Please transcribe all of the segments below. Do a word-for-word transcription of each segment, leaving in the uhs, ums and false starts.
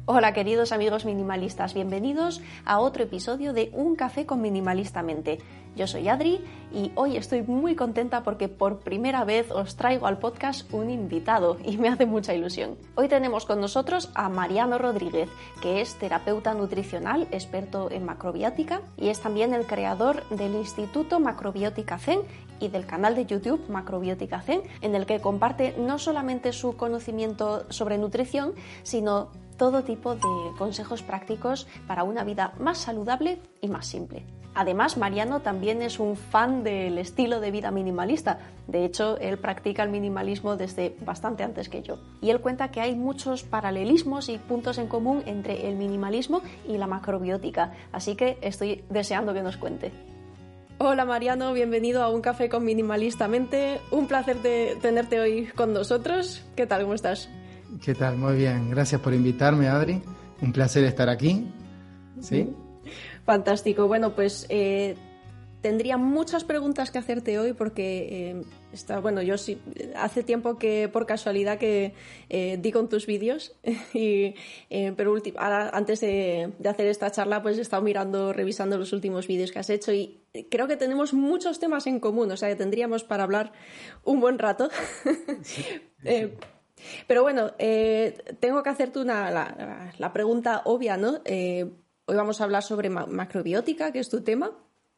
Hola queridos amigos minimalistas, bienvenidos a otro episodio de Un Café con Minimalistamente. Yo soy Adri y hoy estoy muy contenta porque por primera vez os traigo al podcast un invitado y me hace mucha ilusión. Hoy tenemos con nosotros a Mariano Rodríguez, que es terapeuta nutricional, experto en macrobiótica y es también el creador del Instituto Macrobiótica Zen y del canal de YouTube Macrobiótica Zen, en el que comparte no solamente su conocimiento sobre nutrición, sino todo tipo de consejos prácticos para una vida más saludable y más simple. Además, Mariano también es un fan del estilo de vida minimalista. De hecho, él practica el minimalismo desde bastante antes que yo. Y él cuenta que hay muchos paralelismos y puntos en común entre el minimalismo y la macrobiótica. Así que estoy deseando que nos cuente. Hola Mariano, bienvenido a Un Café con Minimalistamente. Un placer de tenerte hoy con nosotros. ¿Qué tal? ¿Cómo estás? ¿Qué tal? Muy bien. Gracias por invitarme, Adri. Un placer estar aquí. ¿Sí? Fantástico. Bueno, pues eh, tendría muchas preguntas que hacerte hoy porque eh, está, bueno, yo sí, hace tiempo que por casualidad que eh, di con tus vídeos y eh, pero ulti- ahora, antes de, de hacer esta charla pues he estado mirando, revisando los últimos vídeos que has hecho y creo que tenemos muchos temas en común, o sea que tendríamos para hablar un buen rato. Sí, sí. eh, Pero bueno, eh, tengo que hacerte una, la, la pregunta obvia, ¿no? Eh, hoy vamos a hablar sobre ma- macrobiótica, que es tu tema.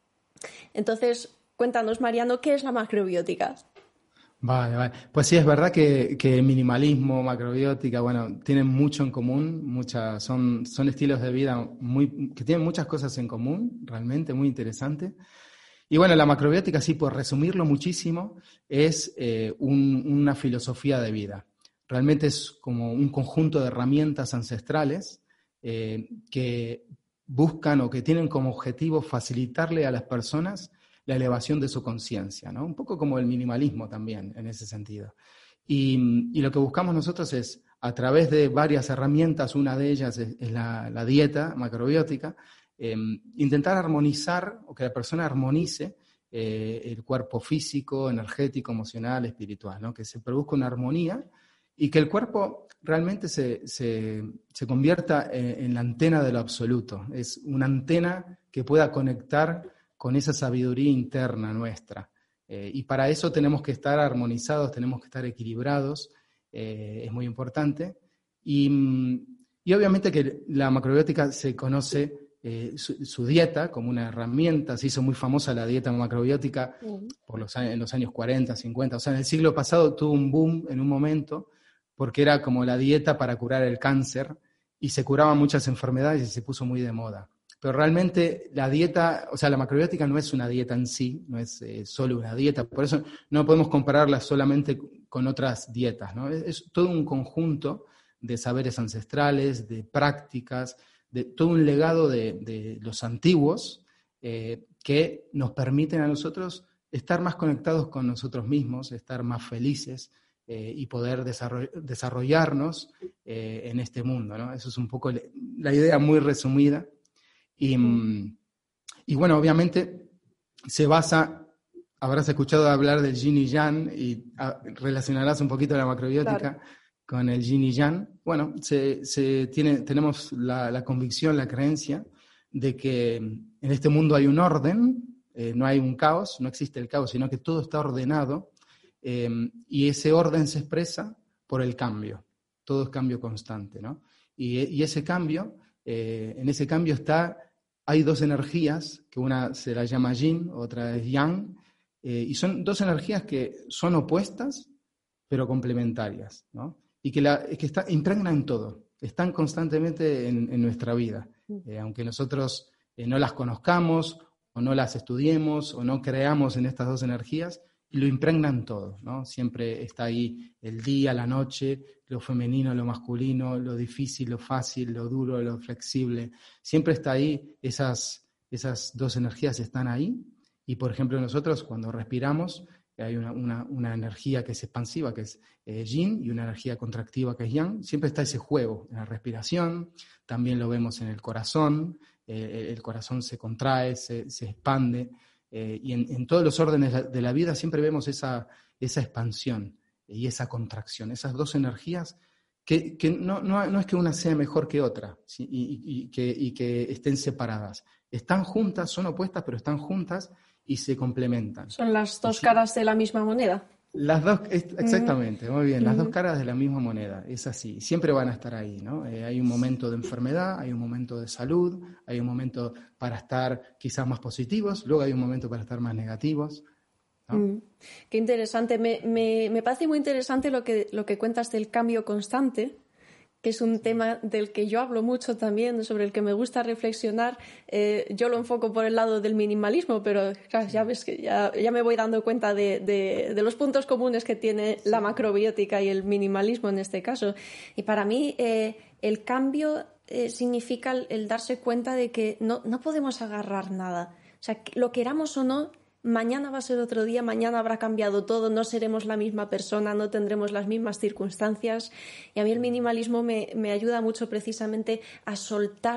Entonces, cuéntanos, Mariano, ¿qué es la macrobiótica? Vale, vale. Pues sí, es verdad que, que minimalismo, macrobiótica, bueno, tienen mucho en común, muchas, son, son estilos de vida muy, que tienen muchas cosas en común, realmente muy interesante. Y bueno, la macrobiótica, sí, por resumirlo muchísimo, es eh, un, una filosofía de vida. Realmente es como un conjunto de herramientas ancestrales eh, que buscan o que tienen como objetivo facilitarle a las personas la elevación de su conciencia, ¿no? Un poco como el minimalismo también, en ese sentido. Y, y lo que buscamos nosotros es, a través de varias herramientas, una de ellas es, es la, la dieta macrobiótica, eh, intentar armonizar, o que la persona armonice eh, el cuerpo físico, energético, emocional, espiritual, ¿no? Que se produzca una armonía y que el cuerpo realmente se, se, se convierta en, en la antena de lo absoluto. Es una antena que pueda conectar con esa sabiduría interna nuestra. Eh, y para eso tenemos que estar armonizados, tenemos que estar equilibrados, eh, es muy importante. Y, y obviamente que la macrobiótica se conoce eh, su, su dieta como una herramienta, se hizo muy famosa la dieta macrobiótica por los, en los años cuarenta, cincuenta, o sea, en el siglo pasado tuvo un boom en un momento, porque era como la dieta para curar el cáncer y se curaban muchas enfermedades y se puso muy de moda. Pero realmente la dieta, o sea, la macrobiótica no es una dieta en sí, no es eh, solo una dieta, por eso no podemos compararla solamente con otras dietas, ¿no? Es, es todo un conjunto de saberes ancestrales, de prácticas, de todo un legado de, de los antiguos eh, que nos permiten a nosotros estar más conectados con nosotros mismos, estar más felices, Eh, y poder desarroll- desarrollarnos eh, en este mundo, ¿no? Eso es un poco le- la idea muy resumida. Y, mm. y bueno, obviamente se basa, habrás escuchado hablar del yin y yang y a, relacionarás un poquito la macrobiótica claro. con el yin y yang. Bueno, se, se tiene, tenemos la, la convicción, la creencia de que en este mundo hay un orden, eh, no hay un caos, no existe el caos, sino que todo está ordenado. Eh, y ese orden se expresa por el cambio, todo es cambio constante, ¿no? Y, y ese cambio, eh, en ese cambio está, hay dos energías, que una se la llama yin, otra es yang, eh, y son dos energías que son opuestas, pero complementarias, ¿no? Y que, la, que está, impregnan todo, están constantemente en, en nuestra vida, eh, aunque nosotros eh, no las conozcamos, o no las estudiemos, o no creamos en estas dos energías, y lo impregnan todo, ¿no? Siempre está ahí el día, la noche, lo femenino, lo masculino, lo difícil, lo fácil, lo duro, lo flexible. Siempre está ahí, esas, esas dos energías están ahí. Y, por ejemplo, nosotros cuando respiramos, hay una, una, una energía que es expansiva, que es eh, yin, y una energía contractiva, que es yang. Siempre está ese juego en la respiración, también lo vemos en el corazón, eh, el corazón se contrae, se, se expande. Eh, y en, en todos los órdenes de la vida siempre vemos esa, esa expansión y esa contracción. Esas dos energías que, que no, no, no es que una sea mejor que otra, ¿sí? y, y, y, que, y que estén separadas. Están juntas, son opuestas, pero están juntas y se complementan. Son las dos sí. caras de la misma moneda. Las dos, exactamente, muy bien, las Mm. dos caras de la misma moneda, es así, siempre van a estar ahí, ¿no? Eh, hay un momento de enfermedad, hay un momento de salud, hay un momento para estar quizás más positivos, luego hay un momento para estar más negativos, ¿no? Mm. Qué interesante, me, me, me parece muy interesante lo que, lo que cuentas del cambio constante, que es un tema del que yo hablo mucho también, sobre el que me gusta reflexionar. Eh, yo lo enfoco por el lado del minimalismo, pero claro, ya ves que ya, ya me voy dando cuenta de, de, de los puntos comunes que tiene la macrobiótica y el minimalismo en este caso. Y para mí eh, el cambio eh, significa el, el darse cuenta de que no, no podemos agarrar nada. O sea, lo queramos o no, mañana va a ser otro día, mañana habrá cambiado todo, no seremos la misma persona, no tendremos las mismas circunstancias. Y a mí el minimalismo me, me ayuda mucho precisamente a soltar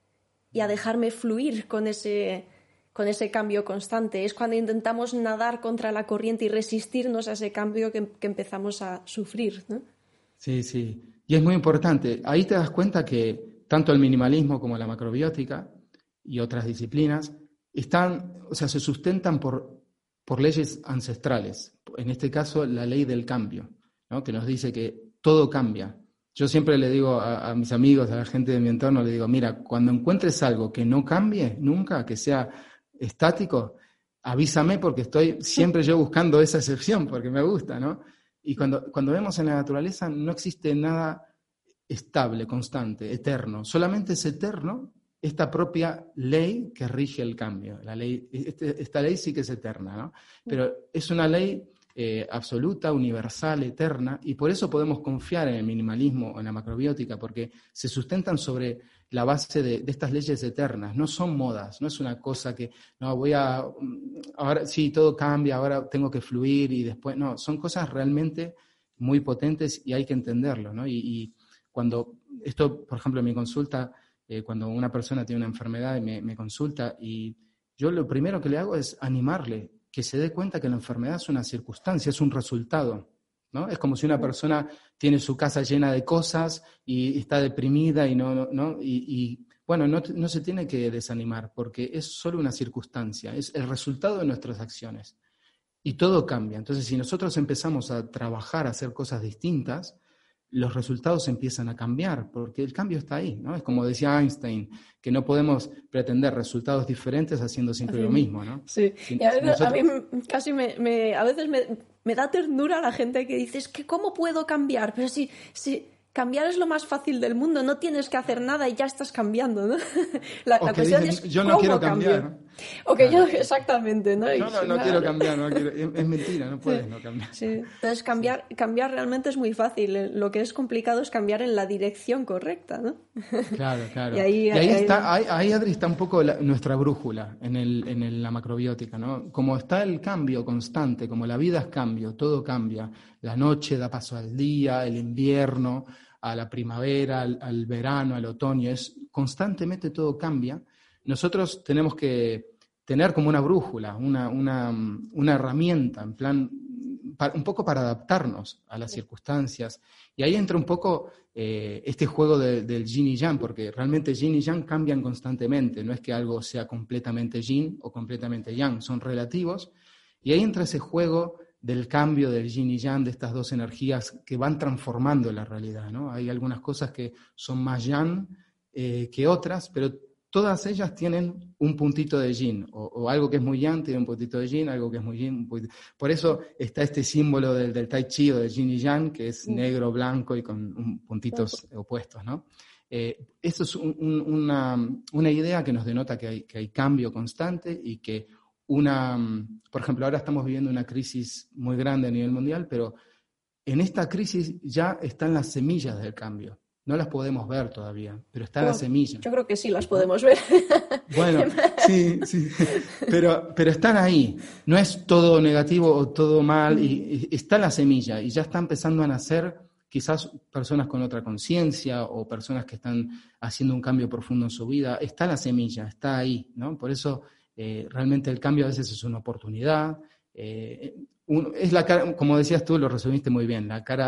y a dejarme fluir con ese, con ese cambio constante. Es cuando intentamos nadar contra la corriente y resistirnos a ese cambio que, que empezamos a sufrir, ¿no? Sí, sí. Y es muy importante. Ahí te das cuenta que tanto el minimalismo como la macrobiótica y otras disciplinas están, o sea, se sustentan por, por leyes ancestrales. En este caso, la ley del cambio, ¿no? Que nos dice que todo cambia. Yo siempre le digo a, a mis amigos, a la gente de mi entorno, le digo, mira, cuando encuentres algo que no cambie nunca, que sea estático, avísame porque estoy siempre yo buscando esa excepción, porque me gusta, ¿no? Y cuando, cuando vemos en la naturaleza no existe nada estable, constante, eterno. Solamente es eterno esta propia ley que rige el cambio. La ley, este, esta ley sí que es eterna, ¿no? Pero es una ley eh, absoluta, universal, eterna, y por eso podemos confiar en el minimalismo o en la macrobiótica, porque se sustentan sobre la base de, de estas leyes eternas. No son modas, no es una cosa que, no, voy a, ahora sí, todo cambia, ahora tengo que fluir y después, no, son cosas realmente muy potentes y hay que entenderlo, ¿no? Y, y cuando, esto, por ejemplo, en mi consulta, Eh, cuando una persona tiene una enfermedad y me, me consulta, y yo lo primero que le hago es animarle, que se dé cuenta que la enfermedad es una circunstancia, es un resultado, ¿no? Es como si una persona tiene su casa llena de cosas y está deprimida y no, no, no y, y bueno, no, no se tiene que desanimar porque es solo una circunstancia, es el resultado de nuestras acciones y todo cambia. Entonces, si nosotros empezamos a trabajar, a hacer cosas distintas, los resultados empiezan a cambiar, porque el cambio está ahí, ¿no? Es como decía Einstein, que no podemos pretender resultados diferentes haciendo siempre lo mismo, ¿no? Sí, si, y a, veces, nosotros... a mí casi me, me, a veces me, me da ternura la gente que dice, es que ¿cómo puedo cambiar? Pero si, si cambiar es lo más fácil del mundo, no tienes que hacer nada y ya estás cambiando, ¿no? La, la cuestión dicen, es yo no ¿cómo quiero cambio? cambiar. O que Claro. yo, exactamente, ¿no? No, no, no claro. quiero cambiar, no quiero, es, es mentira, no puedes sí. no cambiar. Sí. Entonces cambiar, sí. cambiar realmente es muy fácil, lo que es complicado es cambiar en la dirección correcta, ¿no? Claro, claro. Y ahí, y ahí, ahí está, ahí, ahí, Adri, está un poco la, nuestra brújula en, el, en el, la macrobiótica, ¿no? Como está el cambio constante, como la vida es cambio, todo cambia, la noche da paso al día, el invierno, a la primavera, al, al verano, al otoño, es constantemente todo cambia. Nosotros tenemos que tener como una brújula, una, una, una herramienta, en plan, para, un poco para adaptarnos a las circunstancias. Y ahí entra un poco eh, este juego de, del yin y yang, porque realmente yin y yang cambian constantemente, no es que algo sea completamente yin o completamente yang, son relativos. Y ahí entra ese juego del cambio del yin y yang, de estas dos energías que van transformando la realidad, ¿no? Hay algunas cosas que son más yang eh, que otras, pero todas ellas tienen un puntito de yin, o, o algo que es muy yang tiene un puntito de yin, algo que es muy yin, un puntito. Por eso está este símbolo del, del tai chi o del yin y yang, que es negro, blanco y con un, puntitos opuestos, ¿no? Eh, esto es un, un, una, una idea que nos denota que hay, que hay cambio constante y que una, por ejemplo, ahora estamos viviendo una crisis muy grande a nivel mundial, pero en esta crisis ya están las semillas del cambio. No las podemos ver todavía, pero está bueno, la semilla. Yo creo que sí las podemos ver. Bueno, sí, sí, pero, pero están ahí. No es todo negativo o todo mal, y, y está la semilla y ya está empezando a nacer quizás personas con otra conciencia o personas que están haciendo un cambio profundo en su vida. Está la semilla, está ahí, ¿no? Por eso eh, realmente el cambio a veces es una oportunidad. Eh, un, es la cara, como decías tú, lo resumiste muy bien, la cara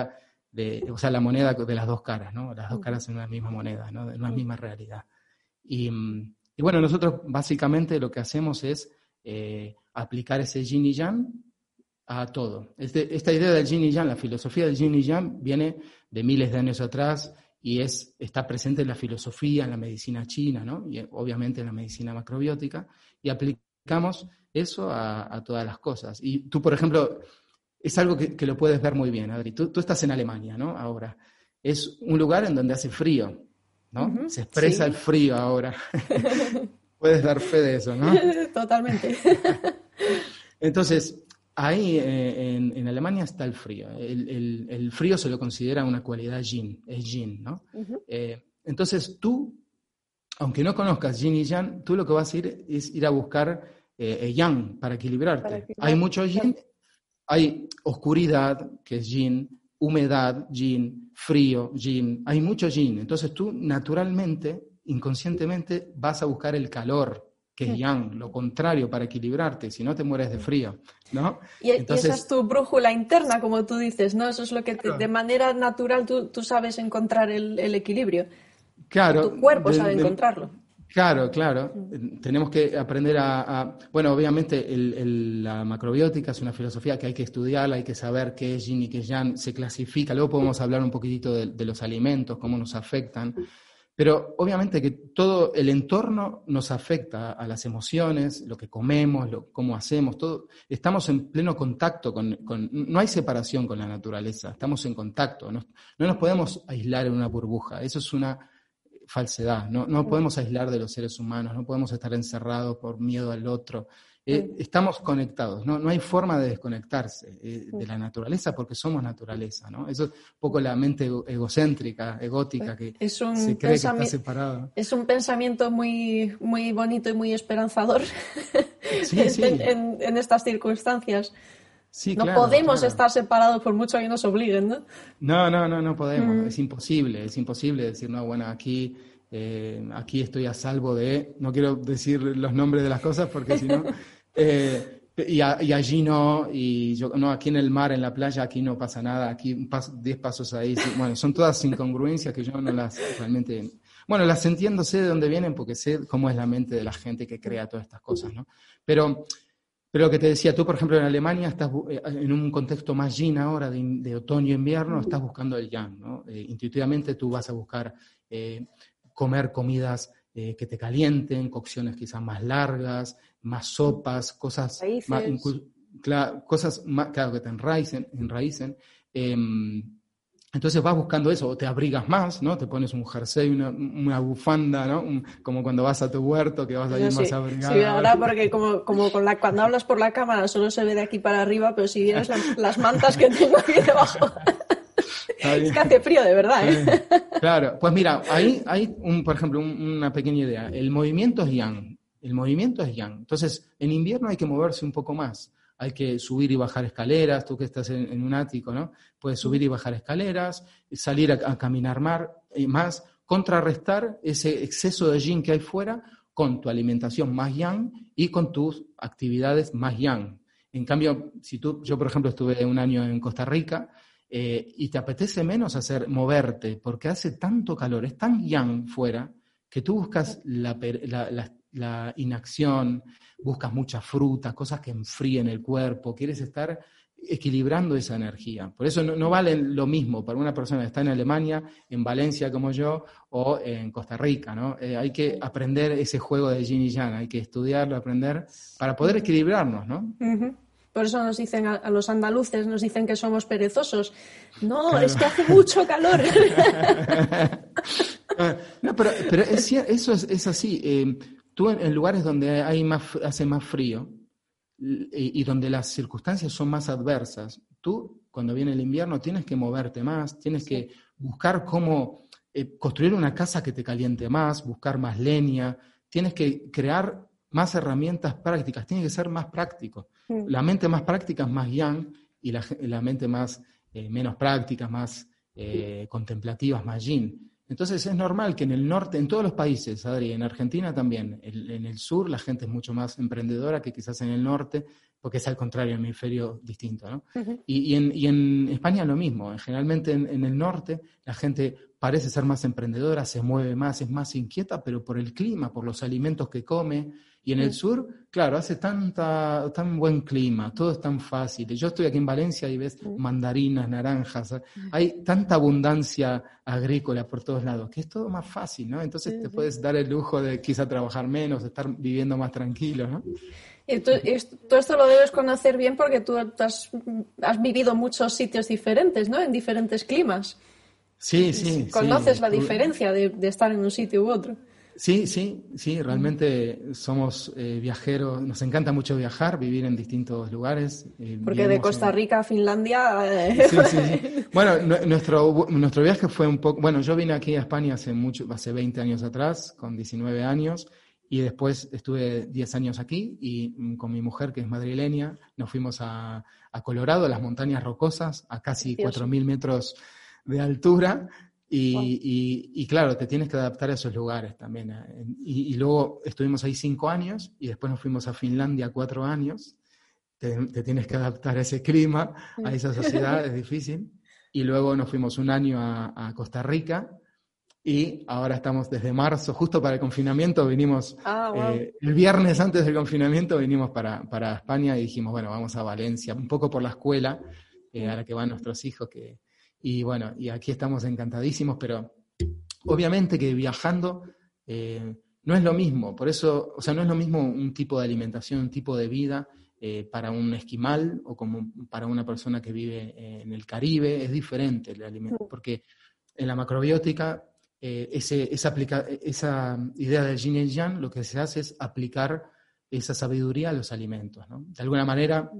de, o sea, la moneda de las dos caras, ¿no? Las dos caras en una misma moneda, ¿no? En una misma realidad. Y, y bueno, nosotros básicamente lo que hacemos es eh, aplicar ese yin y yang a todo. Este, esta idea del yin y yang, la filosofía del yin y yang, viene de miles de años atrás y es, está presente en la filosofía, en la medicina china, ¿no? Y obviamente en la medicina macrobiótica, y aplicamos eso a, a todas las cosas. Y tú, por ejemplo, es algo que, que lo puedes ver muy bien, Adri. Tú, tú estás en Alemania, ¿no? Ahora. Es un lugar en donde hace frío, ¿no? Uh-huh, Se expresa sí. el frío ahora. Puedes dar fe de eso, ¿no? Totalmente. Entonces, ahí eh, en, en Alemania está el frío. El, el, el frío se lo considera una cualidad yin, es yin, ¿no? Uh-huh. Eh, entonces tú, aunque no conozcas yin y yang, tú lo que vas a ir es ir a buscar eh, yang para equilibrarte. Para equilibrar. Hay mucho yin, hay oscuridad, que es yin, humedad, yin, frío, yin, hay mucho yin. Entonces tú naturalmente, inconscientemente, vas a buscar el calor, que es yang, lo contrario, para equilibrarte, si no te mueres de frío, ¿no? Y, Entonces, y esa es tu brújula interna, como tú dices, ¿no? Eso es lo que te, de manera natural tú, tú sabes encontrar el, el equilibrio. Claro. Tu cuerpo de, sabe de, encontrarlo. Claro, claro. Mm. Tenemos que aprender a... a bueno, obviamente el, el, la macrobiótica es una filosofía que hay que estudiarla, hay que saber qué es yin y qué es yang, se clasifica. Luego podemos hablar un poquitito de, de los alimentos, cómo nos afectan. Pero obviamente que todo el entorno nos afecta a las emociones, lo que comemos, lo, cómo hacemos, todo. Estamos en pleno contacto con, con... No hay separación con la naturaleza, estamos en contacto. No, no nos podemos aislar en una burbuja. Eso es una falsedad. No, no podemos aislar de los seres humanos, no podemos estar encerrados por miedo al otro. Eh, estamos conectados, ¿no? No hay forma de desconectarse eh, de la naturaleza porque somos naturaleza, ¿no? Eso es un poco la mente egocéntrica, egótica, que se cree que está separada. Es un pensamiento muy, muy bonito y muy esperanzador sí, sí. en, en, en estas circunstancias. Sí, no claro, podemos claro. estar separados por mucho que nos obliguen, ¿no? No, no, no, no podemos. Mm. Es imposible, es imposible decir, no, bueno, aquí... Eh, aquí estoy a salvo de, no quiero decir los nombres de las cosas porque si no, eh, y, a, y allí no, y yo, no, aquí en el mar, en la playa, aquí no pasa nada, aquí un paso, diez pasos ahí, sí, bueno, son todas incongruencias que yo no las realmente, bueno, las entiendo, sé de dónde vienen porque sé cómo es la mente de la gente que crea todas estas cosas, ¿no? Pero, pero lo que te decía, tú por ejemplo en Alemania estás en un contexto más yin ahora, de, de otoño-invierno, estás buscando el yang, ¿no? Eh, intuitivamente tú vas a buscar... Eh, comer comidas eh, que te calienten, cocciones quizás más largas, más sopas, cosas más, inclu- cla- cosas más, claro, que te enraicen, enraicen. Eh, entonces vas buscando eso, o te abrigas más, ¿no? Te pones un jersey, una, una bufanda, ¿no? Un, como cuando vas a tu huerto, que vas a ir no, sí, más abrigado. Sí, ahora porque como, como con la, cuando hablas por la cámara solo se ve de aquí para arriba, pero si vieras la, las mantas que tengo aquí debajo... Es que hace frío de verdad, ¿eh? Claro, pues mira, ahí hay, un, por ejemplo, un, una pequeña idea. El movimiento es yang, el movimiento es yang. Entonces, en invierno hay que moverse un poco más. Hay que subir y bajar escaleras, tú que estás en, en un ático, ¿no? Puedes subir y bajar escaleras, salir a, a caminar mar, y más, contrarrestar ese exceso de yin que hay fuera con tu alimentación más yang y con tus actividades más yang. En cambio, si tú, yo por ejemplo estuve un año en Costa Rica, Eh, y te apetece menos hacer moverte porque hace tanto calor, es tan yang fuera que tú buscas la, la, la, la inacción, buscas mucha fruta, cosas que enfríen el cuerpo, quieres estar equilibrando esa energía. Por eso no, no vale lo mismo para una persona que está en Alemania, en Valencia como yo, o en Costa Rica, ¿no? Eh, hay que aprender ese juego de yin y yang, hay que estudiarlo, aprender para poder equilibrarnos, ¿no? Uh-huh. Por eso nos dicen a, a los andaluces, nos dicen que somos perezosos. No, claro. Es que hace mucho calor. No, pero, pero es, eso es, es así. Eh, tú en, en lugares donde hay más, hace más frío y, y donde las circunstancias son más adversas, tú cuando viene el invierno tienes que moverte más, tienes sí. que buscar cómo eh, construir una casa que te caliente más, buscar más leña, tienes que crear más herramientas prácticas, tiene que ser más práctico. Mm. La mente más práctica es más yang y la, la mente más, eh, menos práctica, más eh, contemplativa es más yin. Entonces es normal que en el norte, en todos los países, Adri, en Argentina también, el, en el sur la gente es mucho más emprendedora que quizás en el norte, porque es al contrario, un hemisferio distinto, ¿no? Uh-huh. Y, y, en, y en España lo mismo, generalmente en, en el norte la gente parece ser más emprendedora, se mueve más, es más inquieta, pero por el clima, por los alimentos que come. Y en el sur, claro, hace tanta, tan buen clima, todo es tan fácil. Yo estoy aquí en Valencia y ves mandarinas, naranjas, hay tanta abundancia agrícola por todos lados, que es todo más fácil, ¿no? Entonces sí, te sí. puedes dar el lujo de quizá trabajar menos, estar viviendo más tranquilo, ¿no? Y tú, y tú esto lo debes conocer bien porque tú has, has vivido muchos sitios diferentes, ¿no? En diferentes climas. Sí, sí. ¿Conoces sí. la diferencia de, de estar en un sitio u otro? Sí, sí, sí, realmente somos eh, viajeros, nos encanta mucho viajar, vivir en distintos lugares. Eh, Porque de Costa Rica en... a Finlandia... Eh... Sí, sí, sí. Bueno, n- nuestro, nuestro viaje fue un poco... Bueno, yo vine aquí a España hace mucho, hace veinte años atrás, con diecinueve años, y después estuve diez años aquí, y con mi mujer, que es madrileña, nos fuimos a, a Colorado, a las montañas rocosas, a casi cuatro mil metros de altura. Y, wow. y, y claro, te tienes que adaptar a esos lugares también. Y, y luego estuvimos ahí cinco años y después nos fuimos a Finlandia cuatro años. Te, te tienes que adaptar a ese clima, a esa sociedad, es difícil. Y luego nos fuimos un año a, a Costa Rica y ahora estamos desde marzo, justo para el confinamiento, vinimos, ah, wow. eh, el viernes antes del confinamiento vinimos para, para España y dijimos, bueno, vamos a Valencia, un poco por la escuela, eh, a la que van nuestros hijos, que... Y bueno, y aquí estamos encantadísimos, pero obviamente que viajando eh, no es lo mismo, por eso, o sea, no es lo mismo un tipo de alimentación, un tipo de vida eh, para un esquimal o como para una persona que vive en el Caribe, es diferente el alimento, porque en la macrobiótica eh, ese, esa, aplica, esa idea del yin y el yang, lo que se hace es aplicar esa sabiduría a los alimentos, ¿no? De alguna manera...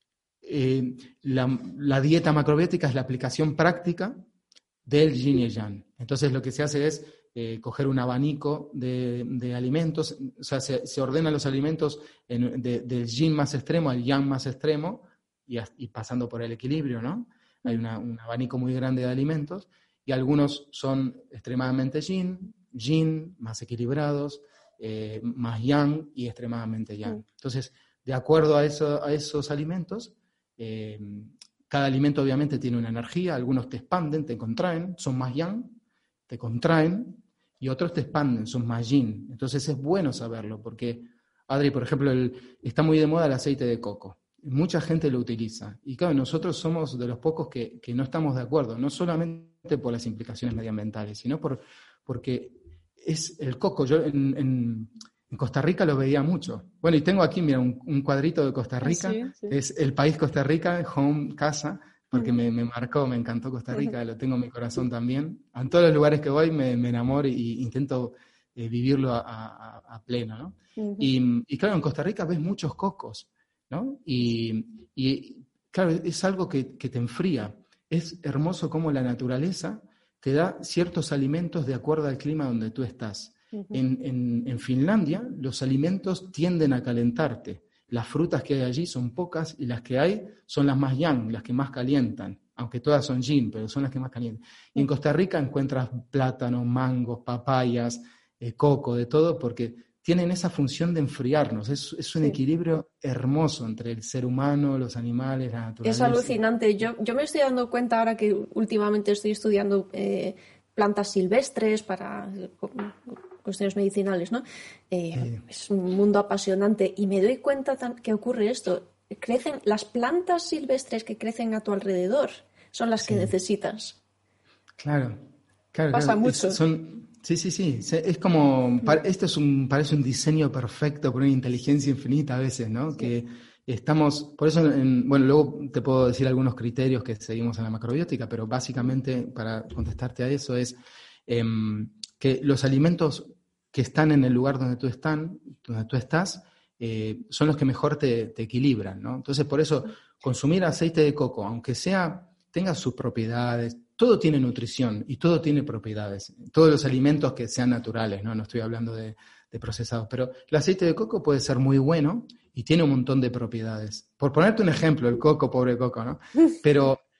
Eh, la, la dieta macrobiótica es la aplicación práctica del yin y el yang. Entonces lo que se hace es eh, coger un abanico de, de alimentos, o sea, se, se ordenan los alimentos en, de, del yin más extremo al yang más extremo y, y pasando por el equilibrio, ¿no? Hay una, un abanico muy grande de alimentos y algunos son extremadamente yin, yin, más equilibrados, eh, más yang y extremadamente yang. Entonces, de acuerdo a, eso, a esos alimentos, Eh, cada alimento obviamente tiene una energía, algunos te expanden, te contraen, son más yang, te contraen, y otros te expanden, son más yin. Entonces es bueno saberlo, porque, Adri, por ejemplo, el, está muy de moda el aceite de coco. Mucha gente lo utiliza. Y claro, nosotros somos de los pocos que, que no estamos de acuerdo, no solamente por las implicaciones medioambientales, sino por, porque es el coco. Yo en... en En Costa Rica lo veía mucho. Bueno, y tengo aquí, mira, un, un cuadrito de Costa Rica. Sí, sí. Es el país Costa Rica, home, casa, porque uh-huh. me, me marcó, me encantó Costa Rica, uh-huh. lo tengo en mi corazón también. En todos los lugares que voy me, me enamoro y, y intento eh, vivirlo a, a, a pleno, ¿no? Uh-huh. Y, y claro, en Costa Rica ves muchos cocos, ¿no? Y, y claro, es algo que, que te enfría. Es hermoso cómo la naturaleza te da ciertos alimentos de acuerdo al clima donde tú estás. Uh-huh. En, en, en Finlandia los alimentos tienden a calentarte. Las frutas que hay allí son pocas y las que hay son las más yang, las que más calientan, aunque todas son yin, pero son las que más calientan. Y en Costa Rica encuentras plátanos, mangos, papayas, eh, coco, de todo, porque tienen esa función de enfriarnos. Es, es un sí. equilibrio hermoso entre el ser humano, los animales, la naturaleza. Es alucinante. Yo, yo me estoy dando cuenta ahora que últimamente estoy estudiando eh, plantas silvestres para cuestiones medicinales, ¿no? Eh, sí. Es un mundo apasionante y me doy cuenta que ocurre esto. Crecen las plantas silvestres que crecen a tu alrededor, son las sí. que necesitas. Claro, claro. Pasa claro. mucho. Es, son, sí, sí, sí. Es como, esto es un, parece un diseño perfecto por una inteligencia infinita a veces, ¿no? Sí. Que estamos, por eso, en, bueno, luego te puedo decir algunos criterios que seguimos en la macrobiótica, pero básicamente para contestarte a eso es eh, que los alimentos que están en el lugar donde tú, están, donde tú estás eh, son los que mejor te, te equilibran, ¿no? Entonces, por eso, consumir aceite de coco, aunque sea, tenga sus propiedades, todo tiene nutrición y todo tiene propiedades. Todos los alimentos que sean naturales, ¿no? No estoy hablando de, de procesados, pero el aceite de coco puede ser muy bueno y tiene un montón de propiedades. Por ponerte un ejemplo, el coco, pobre coco, ¿no? Pero,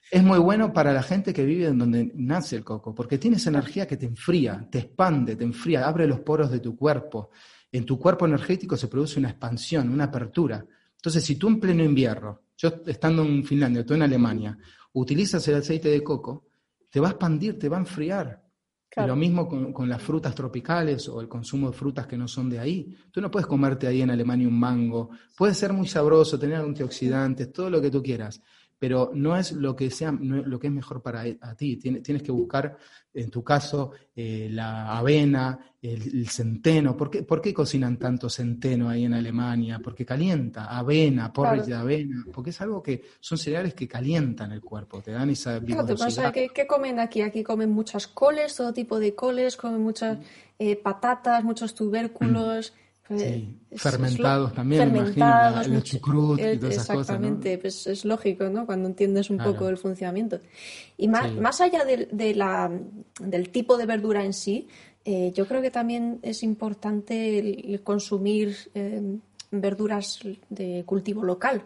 Es muy bueno para la gente que vive en donde nace el coco, porque tiene esa energía que te enfría, te expande, te enfría, abre los poros de tu cuerpo. En tu cuerpo energético se produce una expansión, una apertura. Entonces, si tú en pleno invierno, yo estando en Finlandia, tú en Alemania, utilizas el aceite de coco, te va a expandir, te va a enfriar. Claro. Y lo mismo con, con las frutas tropicales o el consumo de frutas que no son de ahí. Tú no puedes comerte ahí en Alemania un mango. Puede ser muy sabroso, tener antioxidantes, todo lo que tú quieras, pero no es lo que sea, no es lo que es mejor para a ti. Tienes, tienes que buscar, en tu caso, eh, la avena, el, el centeno. ¿Por qué, ¿Por qué cocinan tanto centeno ahí en Alemania? Porque calienta, avena, porridge claro. de avena, porque es algo que son cereales que calientan el cuerpo, te dan esa vigorosidad. Claro, te pasa que, ¿qué comen aquí? Aquí comen muchas coles, todo tipo de coles, comen muchas eh, patatas, muchos tubérculos. Mm. Sí, es, fermentados es lo, también, fermentados, imagino, el chucrut y todas esas cosas, ¿no? Exactamente, pues es lógico, ¿no? Cuando entiendes un claro. poco el funcionamiento. Y más, sí. más allá de, de la, del tipo de verdura en sí, eh, yo creo que también es importante el, el consumir eh, verduras de cultivo local.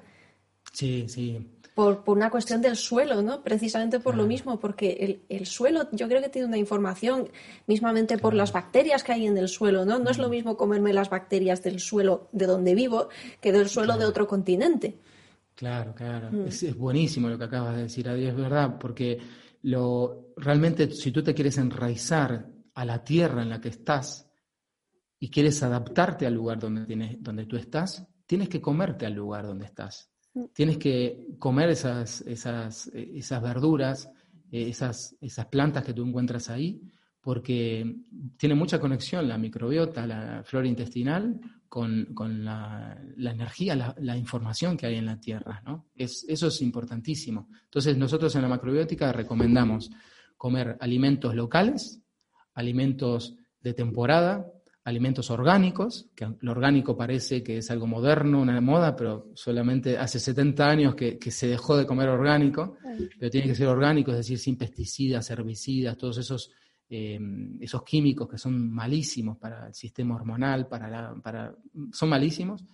Sí, sí. Por, por una cuestión del suelo, ¿no? Precisamente por claro. lo mismo, porque el, el suelo yo creo que tiene una información, mismamente por claro. las bacterias que hay en el suelo, ¿no? No mm. es lo mismo comerme las bacterias del suelo de donde vivo que del suelo claro. de otro continente. Claro, claro. Mm. Es, es buenísimo lo que acabas de decir, Adi, es verdad, porque lo, realmente si tú te quieres enraizar a la tierra en la que estás y quieres adaptarte al lugar donde, tienes, donde tú estás, tienes que comerte al lugar donde estás. Tienes que comer esas, esas, esas verduras, esas, esas plantas que tú encuentras ahí, porque tiene mucha conexión la microbiota, la flora intestinal, con, con la, la energía, la, la información que hay en la tierra, ¿no? Es, eso es importantísimo. Entonces, nosotros en la macrobiótica recomendamos comer alimentos locales, alimentos de temporada, alimentos orgánicos, que lo orgánico parece que es algo moderno, una moda, pero solamente hace setenta años que, que se dejó de comer orgánico, pero tiene que ser orgánico, es decir, sin pesticidas, herbicidas, todos esos, eh, esos químicos que son malísimos para el sistema hormonal, para la, para, son malísimos,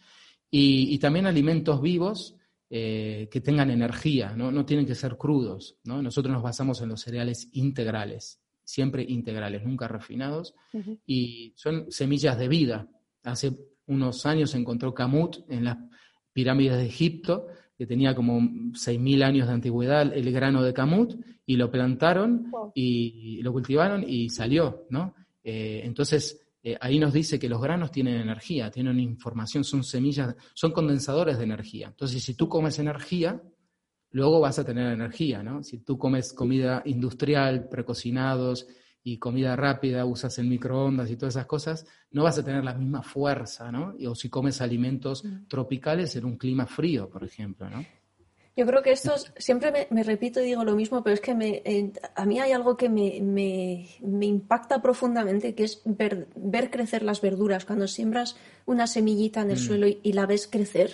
y, y también alimentos vivos eh, que tengan energía, ¿no? No tienen que ser crudos, ¿no? Nosotros nos basamos en los cereales integrales, siempre integrales, nunca refinados, uh-huh. y son semillas de vida. Hace unos años se encontró camut en las pirámides de Egipto, que tenía como seis mil años de antigüedad el grano de camut, y lo plantaron wow. y, y lo cultivaron y salió, ¿no? Eh, entonces, eh, ahí nos dice que los granos tienen energía, tienen información, son semillas, son condensadores de energía. Entonces, si tú comes energía, luego vas a tener energía, ¿no? Si tú comes comida industrial, precocinados y comida rápida, usas el microondas y todas esas cosas, no vas a tener la misma fuerza, ¿no? O si comes alimentos tropicales en un clima frío, por ejemplo, ¿no? Yo creo que esto es, siempre me, me repito y digo lo mismo, pero es que me, eh, a mí hay algo que me, me, me impacta profundamente, que es ver, ver crecer las verduras. Cuando siembras una semillita en el mm. suelo y, y la ves crecer,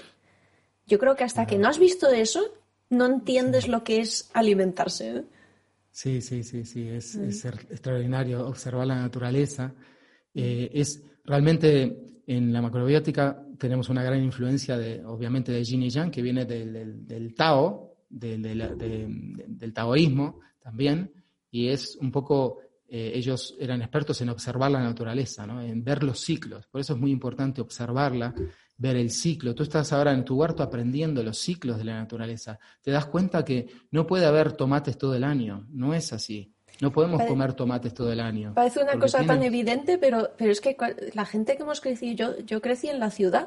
yo creo que hasta ah. que no has visto eso, no entiendes sí. lo que es alimentarse, ¿eh? Sí, sí, sí, sí, es, mm. es extraordinario observar la naturaleza. Eh, es realmente en la macrobiótica tenemos una gran influencia de, obviamente, de Yin y Yang, que viene del, del, del Tao, del, del, de, del taoísmo también, y es un poco, eh, ellos eran expertos en observar la naturaleza, ¿no? En ver los ciclos. Por eso es muy importante observarla, ver el ciclo. Tú estás ahora en tu huerto aprendiendo los ciclos de la naturaleza. Te das cuenta que no puede haber tomates todo el año. No es así. No podemos Pare- comer tomates todo el año. Parece una cosa tienen... tan evidente, pero, pero es que la gente que hemos crecido, yo, yo crecí en la ciudad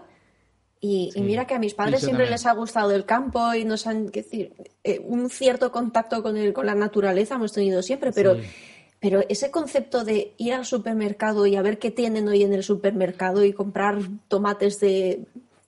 y, sí. y mira que a mis padres sí, siempre también. Les ha gustado el campo y nos han, que decir, eh, un cierto contacto con, el, con la naturaleza hemos tenido siempre, pero... Sí. Pero ese concepto de ir al supermercado y a ver qué tienen hoy en el supermercado y comprar tomates de,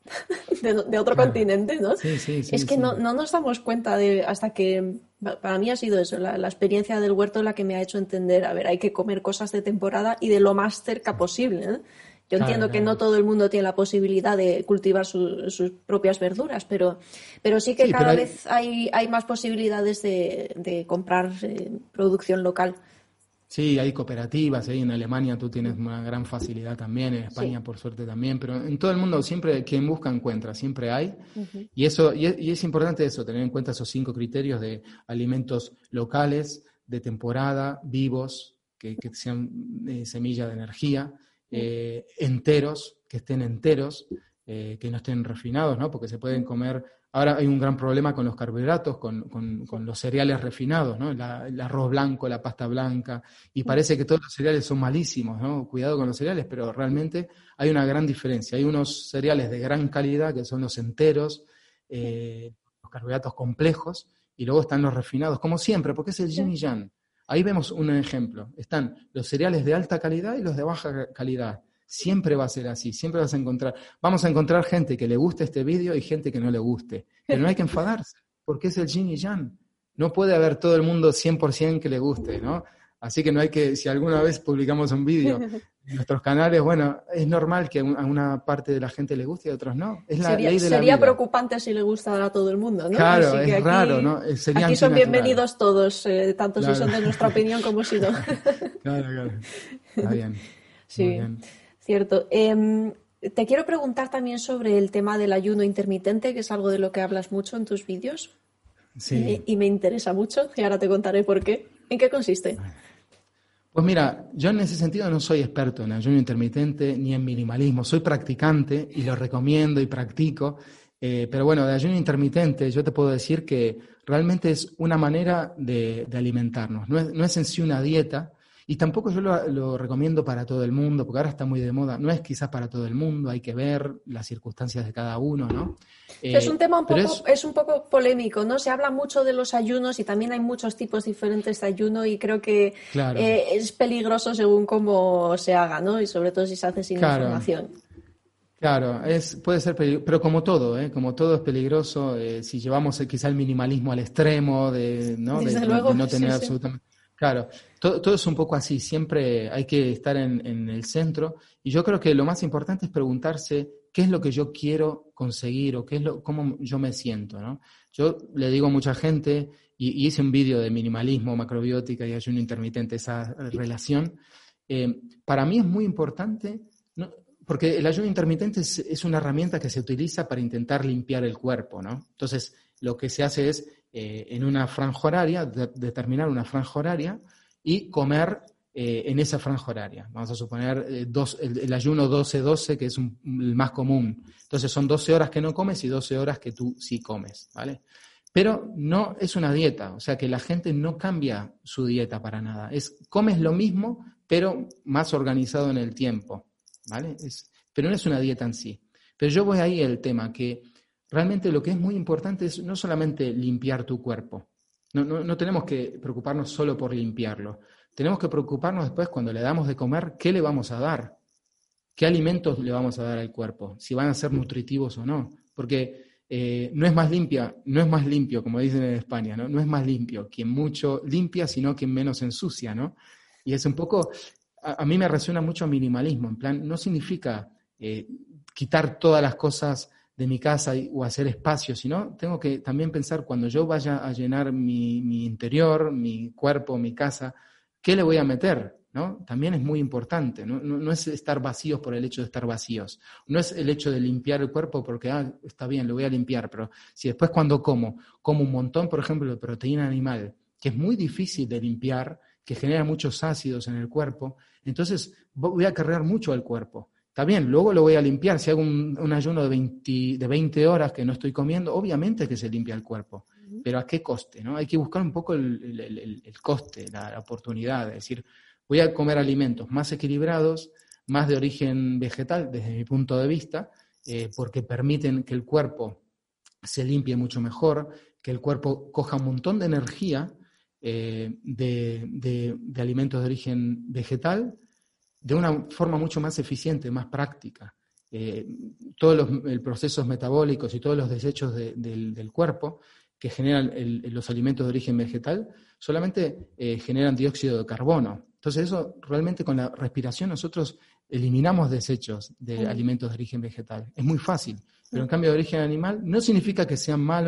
de, de otro claro. continente, ¿no? Sí, sí, sí, es que sí. no, no nos damos cuenta de hasta que... Para mí ha sido eso, la, la experiencia del huerto la que me ha hecho entender, a ver, hay que comer cosas de temporada y de lo más cerca posible, ¿no? Yo claro, entiendo claro. que no todo el mundo tiene la posibilidad de cultivar su, sus propias verduras, pero, pero sí que sí, cada hay... vez hay, hay más posibilidades de, de comprar eh, producción local. Sí, hay cooperativas, ahí en Alemania tú tienes una gran facilidad también, en España Sí. por suerte también, pero en todo el mundo siempre quien busca encuentra, siempre hay. Uh-huh. Y eso y es, y es importante eso, tener en cuenta esos cinco criterios de alimentos locales, de temporada, vivos, que, que sean eh, semilla de energía, eh, enteros, que estén enteros, eh, que no estén refinados, ¿no? Porque se pueden comer. Ahora hay un gran problema con los carbohidratos, con, con, con los cereales refinados, ¿no? La, el arroz blanco, la pasta blanca, y parece que todos los cereales son malísimos, ¿no? Cuidado con los cereales, pero realmente hay una gran diferencia. Hay unos cereales de gran calidad, que son los enteros, eh, los carbohidratos complejos, y luego están los refinados, como siempre, porque es el yin y yang. Ahí vemos un ejemplo. Están los cereales de alta calidad y los de baja calidad. Siempre va a ser así, siempre vas a encontrar, vamos a encontrar gente que le guste este vídeo y gente que no le guste, pero no hay que enfadarse, porque es el yin y yang, no puede haber todo el mundo cien por ciento que le guste, ¿no? Así que no hay que, si alguna vez publicamos un vídeo en nuestros canales, bueno, es normal que a una parte de la gente le guste y a otros no, es la sería, ley de la sería vida. preocupante si le gustara a todo el mundo, ¿no? Claro, Así que es aquí, raro, ¿no? Sería aquí son antinatural. bienvenidos todos, eh, tanto Claro. si son de nuestra opinión como si no. Claro, claro, está bien. Sí. Muy bien. Cierto. Eh, te quiero preguntar también sobre el tema del ayuno intermitente, que es algo de lo que hablas mucho en tus vídeos. Sí. Eh, y me interesa mucho, y ahora te contaré por qué. ¿En qué consiste? Pues mira, yo en ese sentido no soy experto en ayuno intermitente ni en minimalismo. Soy practicante y lo recomiendo y practico. Eh, pero bueno, de ayuno intermitente yo te puedo decir que realmente es una manera de, de alimentarnos. No es, no es en sí una dieta. Y tampoco yo lo, lo recomiendo para todo el mundo, porque ahora está muy de moda. No es quizás para todo el mundo, hay que ver las circunstancias de cada uno, ¿no? Eh, es un tema un poco, es, es un poco polémico, ¿no? Se habla mucho de los ayunos y también hay muchos tipos diferentes de ayuno y creo que claro. eh, es peligroso según cómo se haga, ¿no? Y sobre todo si se hace sin claro. información. Claro, es, puede ser peligroso, pero como todo, ¿eh? Como todo es peligroso, eh, si llevamos eh, quizá el minimalismo al extremo, de, ¿no? Desde de, luego, de no tener sí, sí. absolutamente... Claro, todo, todo es un poco así, siempre hay que estar en, en el centro y yo creo que lo más importante es preguntarse qué es lo que yo quiero conseguir o qué es lo, cómo yo me siento, ¿no? Yo le digo a mucha gente, y, y hice un vídeo de minimalismo, macrobiótica y ayuno intermitente, esa relación, eh, para mí es muy importante, ¿no? Porque el ayuno intermitente es, es una herramienta que se utiliza para intentar limpiar el cuerpo, ¿no? Entonces, lo que se hace es, eh, en una franja horaria, de, determinar una franja horaria y comer eh, en esa franja horaria. Vamos a suponer eh, dos, el, el ayuno doce doce, que es un, el más común. Entonces, son doce horas que no comes y doce horas que tú sí comes, ¿vale? Pero no es una dieta, o sea que la gente no cambia su dieta para nada. Es, comes lo mismo, pero más organizado en el tiempo. ¿Vale? Es, pero no es una dieta en sí. Pero yo voy ahí al tema, que realmente lo que es muy importante es no solamente limpiar tu cuerpo. No, no, no tenemos que preocuparnos solo por limpiarlo. Tenemos que preocuparnos después cuando le damos de comer, ¿qué le vamos a dar? ¿Qué alimentos le vamos a dar al cuerpo? Si van a ser nutritivos o no. Porque eh, no es más limpia, no es más limpio, como dicen en España, ¿no? No es más limpio quien mucho limpia, sino quien menos ensucia, ¿no? Y es un poco... A, a mí me resuena mucho minimalismo, en plan, no significa eh, quitar todas las cosas de mi casa y, o hacer espacio, sino tengo que también pensar cuando yo vaya a llenar mi, mi interior, mi cuerpo, mi casa, ¿qué le voy a meter? ¿No? También es muy importante, ¿no? No, no es estar vacíos por el hecho de estar vacíos, no es el hecho de limpiar el cuerpo porque, ah, está bien, lo voy a limpiar, pero si después cuando como, como un montón, por ejemplo, de proteína animal, que es muy difícil de limpiar, que genera muchos ácidos en el cuerpo, entonces voy a cargar mucho al cuerpo. Está bien, luego lo voy a limpiar. Si hago un, un ayuno de veinte, de veinte horas que no estoy comiendo, obviamente que se limpia el cuerpo. Pero ¿a qué coste? ¿No? Hay que buscar un poco el, el, el, el coste, la, la oportunidad. Es decir, voy a comer alimentos más equilibrados, más de origen vegetal, desde mi punto de vista, eh, porque permiten que el cuerpo se limpie mucho mejor, que el cuerpo coja un montón de energía eh, de, de, de alimentos de origen vegetal, de una forma mucho más eficiente, más práctica. Eh, todos los el procesos metabólicos y todos los desechos de, de, del cuerpo que generan el, los alimentos de origen vegetal solamente eh, generan dióxido de carbono. Entonces eso realmente con la respiración nosotros eliminamos desechos de mm. alimentos de origen vegetal. Es muy fácil, pero en cambio de origen animal no significa que sean malos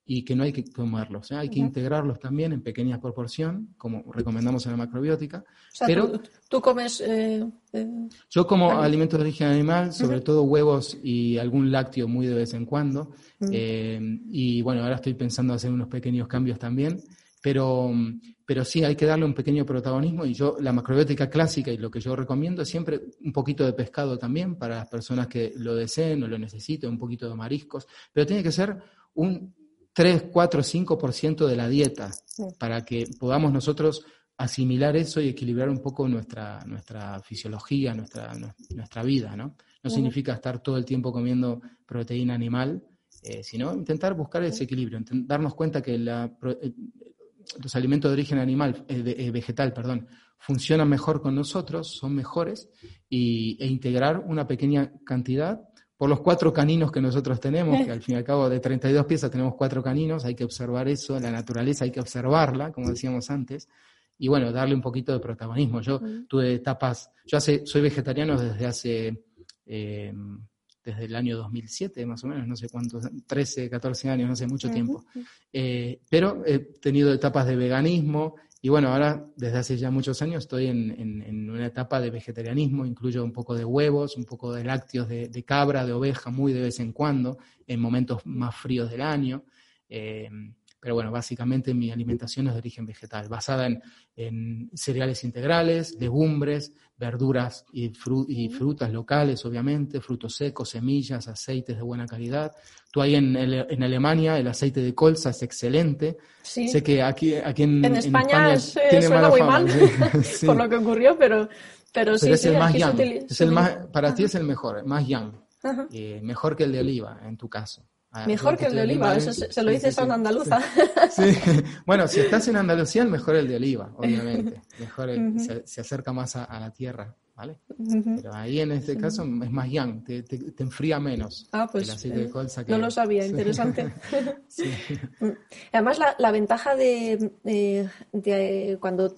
y que no hay que comerlos, ¿eh? Hay que uh-huh. integrarlos también en pequeñas proporciones, como recomendamos en la macrobiótica. O sea, pero tú, tú comes... Eh, eh, yo como ¿vale? alimentos de origen animal, sobre uh-huh. todo huevos y algún lácteo muy de vez en cuando. Uh-huh. Eh, y bueno, ahora estoy pensando hacer unos pequeños cambios también. Pero, pero sí, hay que darle un pequeño protagonismo, y yo, la macrobiótica clásica, y lo que yo recomiendo es siempre un poquito de pescado también para las personas que lo deseen o lo necesiten, un poquito de mariscos, pero tiene que ser un tres, cuatro, cinco por ciento de la dieta, sí. para que podamos nosotros asimilar eso y equilibrar un poco nuestra, nuestra fisiología, nuestra, nuestra vida, ¿no? No sí. significa estar todo el tiempo comiendo proteína animal, eh, sino intentar buscar ese equilibrio, darnos cuenta que la... los alimentos de origen animal, eh, de, eh, vegetal, perdón, funcionan mejor con nosotros, son mejores, y, e integrar una pequeña cantidad por los cuatro caninos que nosotros tenemos, que al fin y al cabo de treinta y dos piezas tenemos cuatro caninos, hay que observar eso, la naturaleza hay que observarla, como decíamos antes, y bueno, darle un poquito de protagonismo. Yo mm. tuve etapas, yo hace, soy vegetariano desde hace... Eh, desde el año dos mil siete, más o menos, no sé cuántos, trece, catorce años, no sé, mucho tiempo. Eh, pero he tenido etapas de veganismo, y bueno, ahora, desde hace ya muchos años, estoy en, en, en una etapa de vegetarianismo, incluyo un poco de huevos, un poco de lácteos de, de cabra, de oveja, muy de vez en cuando, en momentos más fríos del año. Eh, pero bueno, básicamente mi alimentación es de origen vegetal, basada en, en cereales integrales, legumbres, verduras y, fru- y frutas locales, obviamente, frutos secos, semillas, aceites de buena calidad. Tú ahí en, en Alemania el aceite de colza es excelente. Sí. Sé que aquí, aquí en, en España, en España es, tiene suena mala muy fama, mal, sí. por lo que ocurrió, pero, pero, pero sí, es sí, el más aquí yang, se utiliza. es el más, para Ajá. ti es el mejor, el más yang, eh, mejor que el de oliva en tu caso. Mejor que el de oliva, eso se, se lo dices sí, sí, a una andaluza. Sí. Sí. Bueno, si estás en Andalucía, el mejor el de oliva, obviamente. Mejor el, uh-huh. se, se acerca más a, a la tierra, ¿vale? Uh-huh. Pero ahí en este sí. caso es más yang, te, te, te enfría menos ah, pues, el aceite eh, de colza. Que, no lo sabía, sí. interesante. Sí. Además, la, la ventaja de, de, de cuando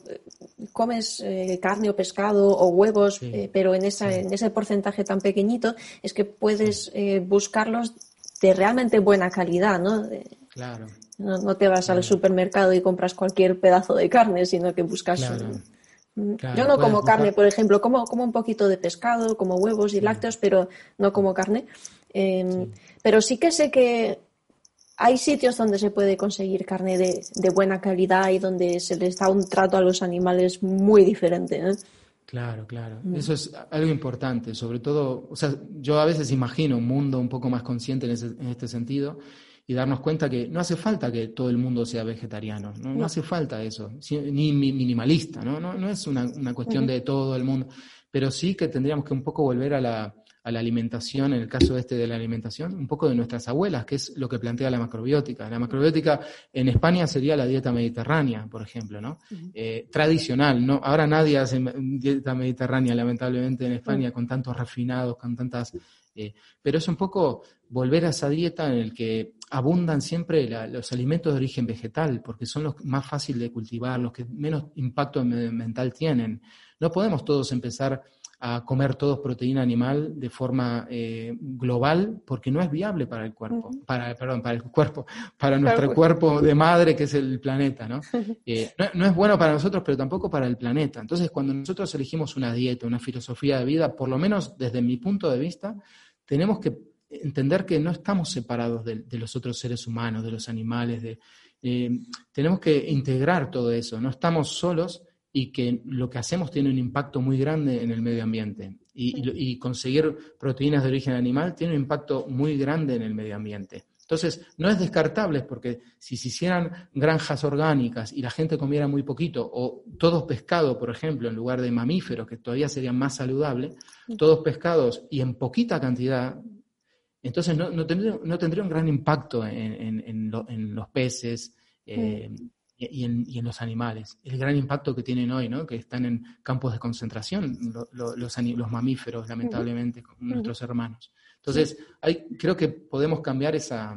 comes eh, carne o pescado o huevos, sí. eh, pero en, esa, sí. en ese porcentaje tan pequeñito, es que puedes sí. eh, buscarlos de realmente buena calidad, ¿no? De, claro. No, no te vas claro. al supermercado y compras cualquier pedazo de carne, sino que buscas... Claro. Un... Claro, Yo no como buscar... carne, por ejemplo, como, como un poquito de pescado, como huevos y sí. lácteos, pero no como carne. Eh, sí. Pero sí que sé que hay sitios donde se puede conseguir carne de, de buena calidad y donde se les da un trato a los animales muy diferente, ¿eh? Claro, claro. Mm. Eso es algo importante, sobre todo, o sea, yo a veces imagino un mundo un poco más consciente en, ese, en este sentido, y darnos cuenta que no hace falta que todo el mundo sea vegetariano, no, no, no hace falta eso, ni minimalista, no, no, no es una, una cuestión uh-huh. de todo el mundo, pero sí que tendríamos que un poco volver a la, a la alimentación, en el caso este de la alimentación, un poco de nuestras abuelas, que es lo que plantea la macrobiótica. La macrobiótica en España sería la dieta mediterránea, por ejemplo, ¿no? Uh-huh. Eh, tradicional, ¿no? Ahora nadie hace dieta mediterránea, lamentablemente, en España, uh-huh. con tantos refinados, con tantas... Eh, pero es un poco volver a esa dieta en el que abundan siempre la, los alimentos de origen vegetal, porque son los más fáciles de cultivar, los que menos impacto ambiental tienen. No podemos todos empezar a comer todos proteína animal de forma eh, global, porque no es viable para el cuerpo, uh-huh. para, perdón, para el cuerpo, para nuestro claro. cuerpo de madre que es el planeta, ¿no? Eh, no, no es bueno para nosotros, pero tampoco para el planeta. Entonces, cuando nosotros elegimos una dieta, una filosofía de vida, por lo menos desde mi punto de vista, tenemos que entender que no estamos separados de, de los otros seres humanos, de los animales, de, eh, tenemos que integrar todo eso, no estamos solos, y que lo que hacemos tiene un impacto muy grande en el medio ambiente. Y, y, y conseguir proteínas de origen animal tiene un impacto muy grande en el medio ambiente. Entonces, no es descartable, porque si se hicieran granjas orgánicas y la gente comiera muy poquito, o todos pescado, por ejemplo, en lugar de mamíferos, que todavía serían más saludables, todos pescados y en poquita cantidad, entonces no, no, tendría, no tendría un gran impacto en, en, en, lo, en los peces, eh, Y en, y en los animales. El gran impacto que tienen hoy, ¿no? Que están en campos de concentración, lo, lo, los, los mamíferos, lamentablemente, uh-huh. nuestros hermanos. Entonces, hay, creo que podemos cambiar esa,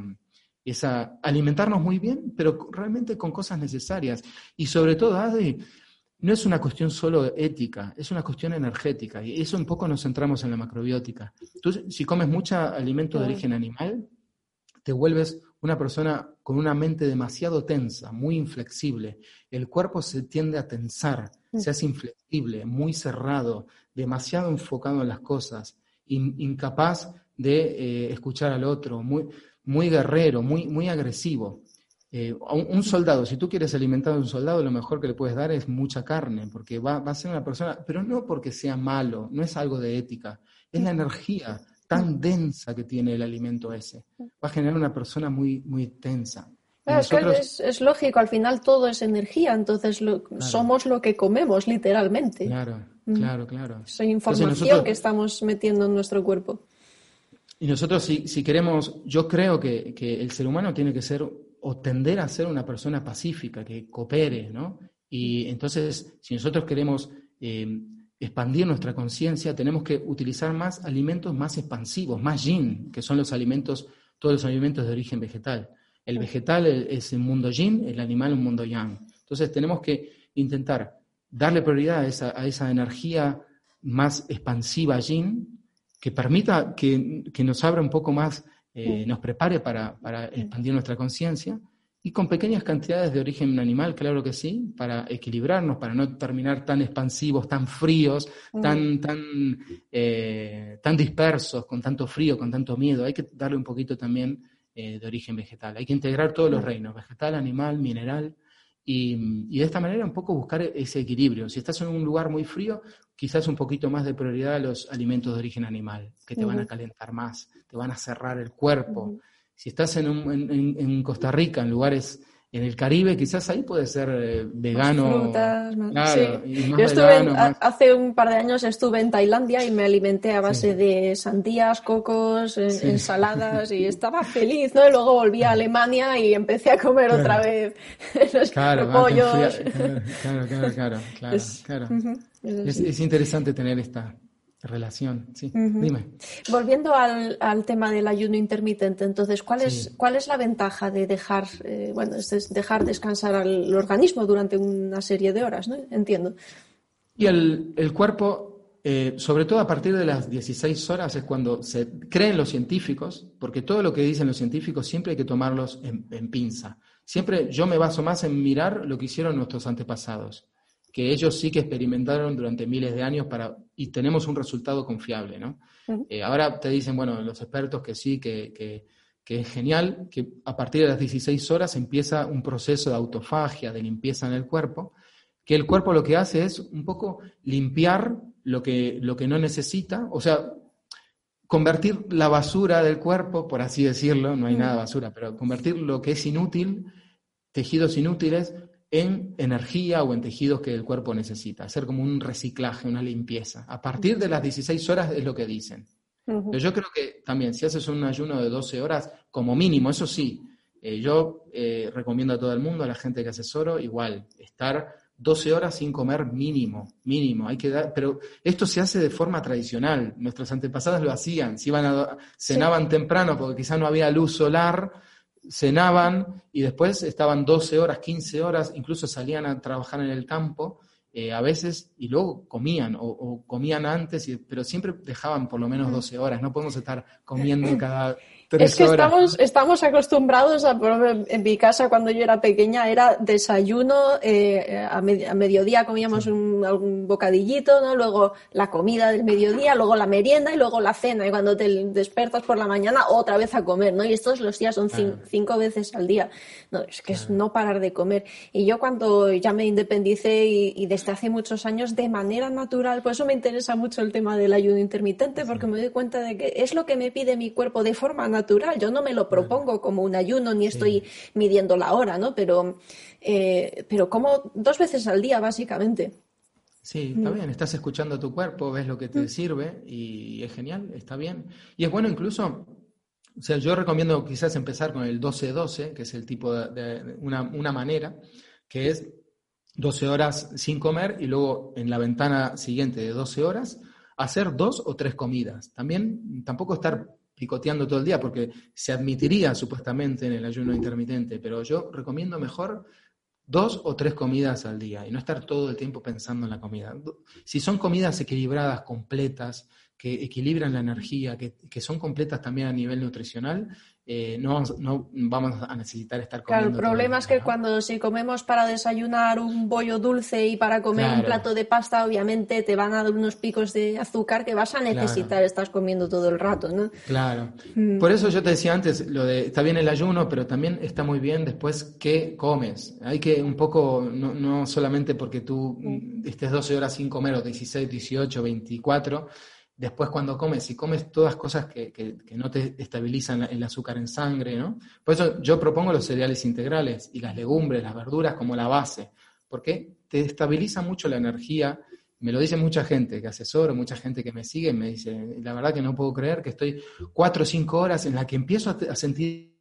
esa, alimentarnos muy bien, pero realmente con cosas necesarias. Y sobre todo, Adri, no es una cuestión solo ética, es una cuestión energética. Y eso un poco nos centramos en la macrobiótica. Tú, si comes mucho alimento de origen animal, te vuelves una persona con una mente demasiado tensa, muy inflexible. El cuerpo se tiende a tensar, se hace inflexible, muy cerrado, demasiado enfocado en las cosas, in, incapaz de eh, escuchar al otro, muy, muy guerrero, muy, muy agresivo. Eh, un, un soldado, si tú quieres alimentar a un soldado, lo mejor que le puedes dar es mucha carne, porque va, va a ser una persona, pero no porque sea malo, no es algo de ética, es la energía tan densa que tiene el alimento ese. Va a generar una persona muy, muy tensa. Claro, nosotros, es que es, es lógico, al final todo es energía, entonces lo, claro. somos lo que comemos, literalmente. Claro, claro, claro. Esa información nosotros, que estamos metiendo en nuestro cuerpo. Y nosotros, si, si queremos, yo creo que, que el ser humano tiene que ser o tender a ser una persona pacífica, que coopere, ¿no? Y entonces, si nosotros queremos eh, expandir nuestra conciencia, tenemos que utilizar más alimentos más expansivos, más yin, que son los alimentos, todos los alimentos de origen vegetal. El vegetal es un mundo yin, el animal un mundo yang. Entonces tenemos que intentar darle prioridad a esa, a esa energía más expansiva yin, que permita que, que nos abra un poco más, eh, nos prepare para, para expandir nuestra conciencia, y con pequeñas cantidades de origen animal, claro que sí, para equilibrarnos, para no terminar tan expansivos, tan fríos, tan, tan, eh, tan dispersos, con tanto frío, con tanto miedo. Hay que darle un poquito también eh, de origen vegetal. Hay que integrar todos los reinos, vegetal, animal, mineral, y, y de esta manera un poco buscar ese equilibrio. Si estás en un lugar muy frío, quizás un poquito más de prioridad a los alimentos de origen animal, que te uh-huh. van a calentar más, te van a cerrar el cuerpo. Uh-huh. Si estás en, un, en, en Costa Rica, en lugares en el Caribe, quizás ahí puede ser eh, vegano. Más frutas, más... Claro, sí. y más Yo estuve vegano, en, más... hace un par de años estuve en Tailandia y me alimenté a base sí. de sandías, cocos, en, sí. ensaladas, y estaba feliz, ¿no? Y luego volví a Alemania y empecé a comer claro. otra vez los claro, pollos. Claro, claro, claro, claro, claro, es, claro. Uh-huh, es, es interesante tener esta relación, sí. Uh-huh. Dime. Volviendo al, al tema del ayuno intermitente, entonces, ¿cuál es, sí. ¿cuál es la ventaja de dejar, eh, bueno, es dejar descansar al organismo durante una serie de horas, ¿no? Entiendo. Y el, el cuerpo, eh, sobre todo a partir de las dieciséis horas, es cuando se creen los científicos, porque todo lo que dicen los científicos siempre hay que tomarlos en, en pinza. Siempre yo me baso más en mirar lo que hicieron nuestros antepasados, que ellos sí que experimentaron durante miles de años para, y tenemos un resultado confiable, ¿no? Uh-huh. Eh, ahora te dicen, bueno, los expertos que sí, que, que, que es genial, que a partir de las dieciséis horas empieza un proceso de autofagia, de limpieza en el cuerpo, que el cuerpo lo que hace es un poco limpiar lo que, lo que no necesita, o sea, convertir la basura del cuerpo, por así decirlo, no hay uh-huh. nada basura, pero convertir lo que es inútil, tejidos inútiles, en energía o en tejidos que el cuerpo necesita, hacer como un reciclaje, una limpieza. A partir de las dieciséis horas es lo que dicen. Uh-huh. Pero yo creo que también, si haces un ayuno de doce horas, como mínimo, eso sí, eh, yo eh, recomiendo a todo el mundo, a la gente que asesoro, igual, estar doce horas sin comer mínimo, mínimo. Hay que dar, pero esto se hace de forma tradicional. Nuestros antepasados lo hacían, se iban a, cenaban sí. temprano porque quizás no había luz solar, cenaban y después estaban doce horas, quince horas, incluso salían a trabajar en el campo, eh, a veces, y luego comían, o, o comían antes, y, pero siempre dejaban por lo menos doce horas, no podemos estar comiendo cada tres es que horas. Estamos, estamos acostumbrados, a, en mi casa cuando yo era pequeña era desayuno, eh, a, med- a mediodía comíamos sí. un, algún bocadillito, ¿no? Luego la comida del mediodía, luego la merienda y luego la cena, y cuando te despertas por la mañana otra vez a comer, ¿no? Y estos los días son claro. cinco, cinco veces al día, no, es que claro. es no parar de comer. Y yo cuando ya me independicé y, y desde hace muchos años de manera natural, por eso me interesa mucho el tema del ayuno intermitente, porque sí. me doy cuenta de que es lo que me pide mi cuerpo de forma natural. Yo no me lo propongo como un ayuno, ni estoy sí. midiendo la hora, ¿no? Pero, eh, pero como dos veces al día, básicamente. Sí, está mm. bien, estás escuchando a tu cuerpo, ves lo que te mm. sirve y es genial, está bien. Y es bueno incluso, o sea, yo recomiendo quizás empezar con el doce doce, que es el tipo de, de una, una manera, que es doce horas sin comer y luego en la ventana siguiente de doce horas hacer dos o tres comidas. También tampoco estar picoteando todo el día porque se admitiría supuestamente en el ayuno intermitente, pero yo recomiendo mejor dos o tres comidas al día y no estar todo el tiempo pensando en la comida. Si son comidas equilibradas, completas, que equilibran la energía, que, que son completas también a nivel nutricional, eh, no, vamos, no vamos a necesitar estar comiendo. Claro, el problema es que ¿no? cuando si comemos para desayunar un bollo dulce y para comer claro. un plato de pasta, obviamente te van a dar unos picos de azúcar que vas a necesitar, claro. Estás comiendo todo el rato, ¿no? Claro. Mm. Por eso yo te decía antes, lo de está bien el ayuno, pero también está muy bien después qué comes. Hay que un poco, no, no solamente porque tú mm. estés doce horas sin comer, o dieciséis, dieciocho, veinticuatro, después cuando comes, si comes todas cosas que, que, que no te estabilizan el azúcar en sangre, ¿no? Por eso yo propongo los cereales integrales y las legumbres, las verduras como la base, porque te estabiliza mucho la energía. Me lo dice mucha gente que asesoro, mucha gente que me sigue, me dice, la verdad que no puedo creer que estoy cuatro o cinco horas en la que empiezo a, a sentir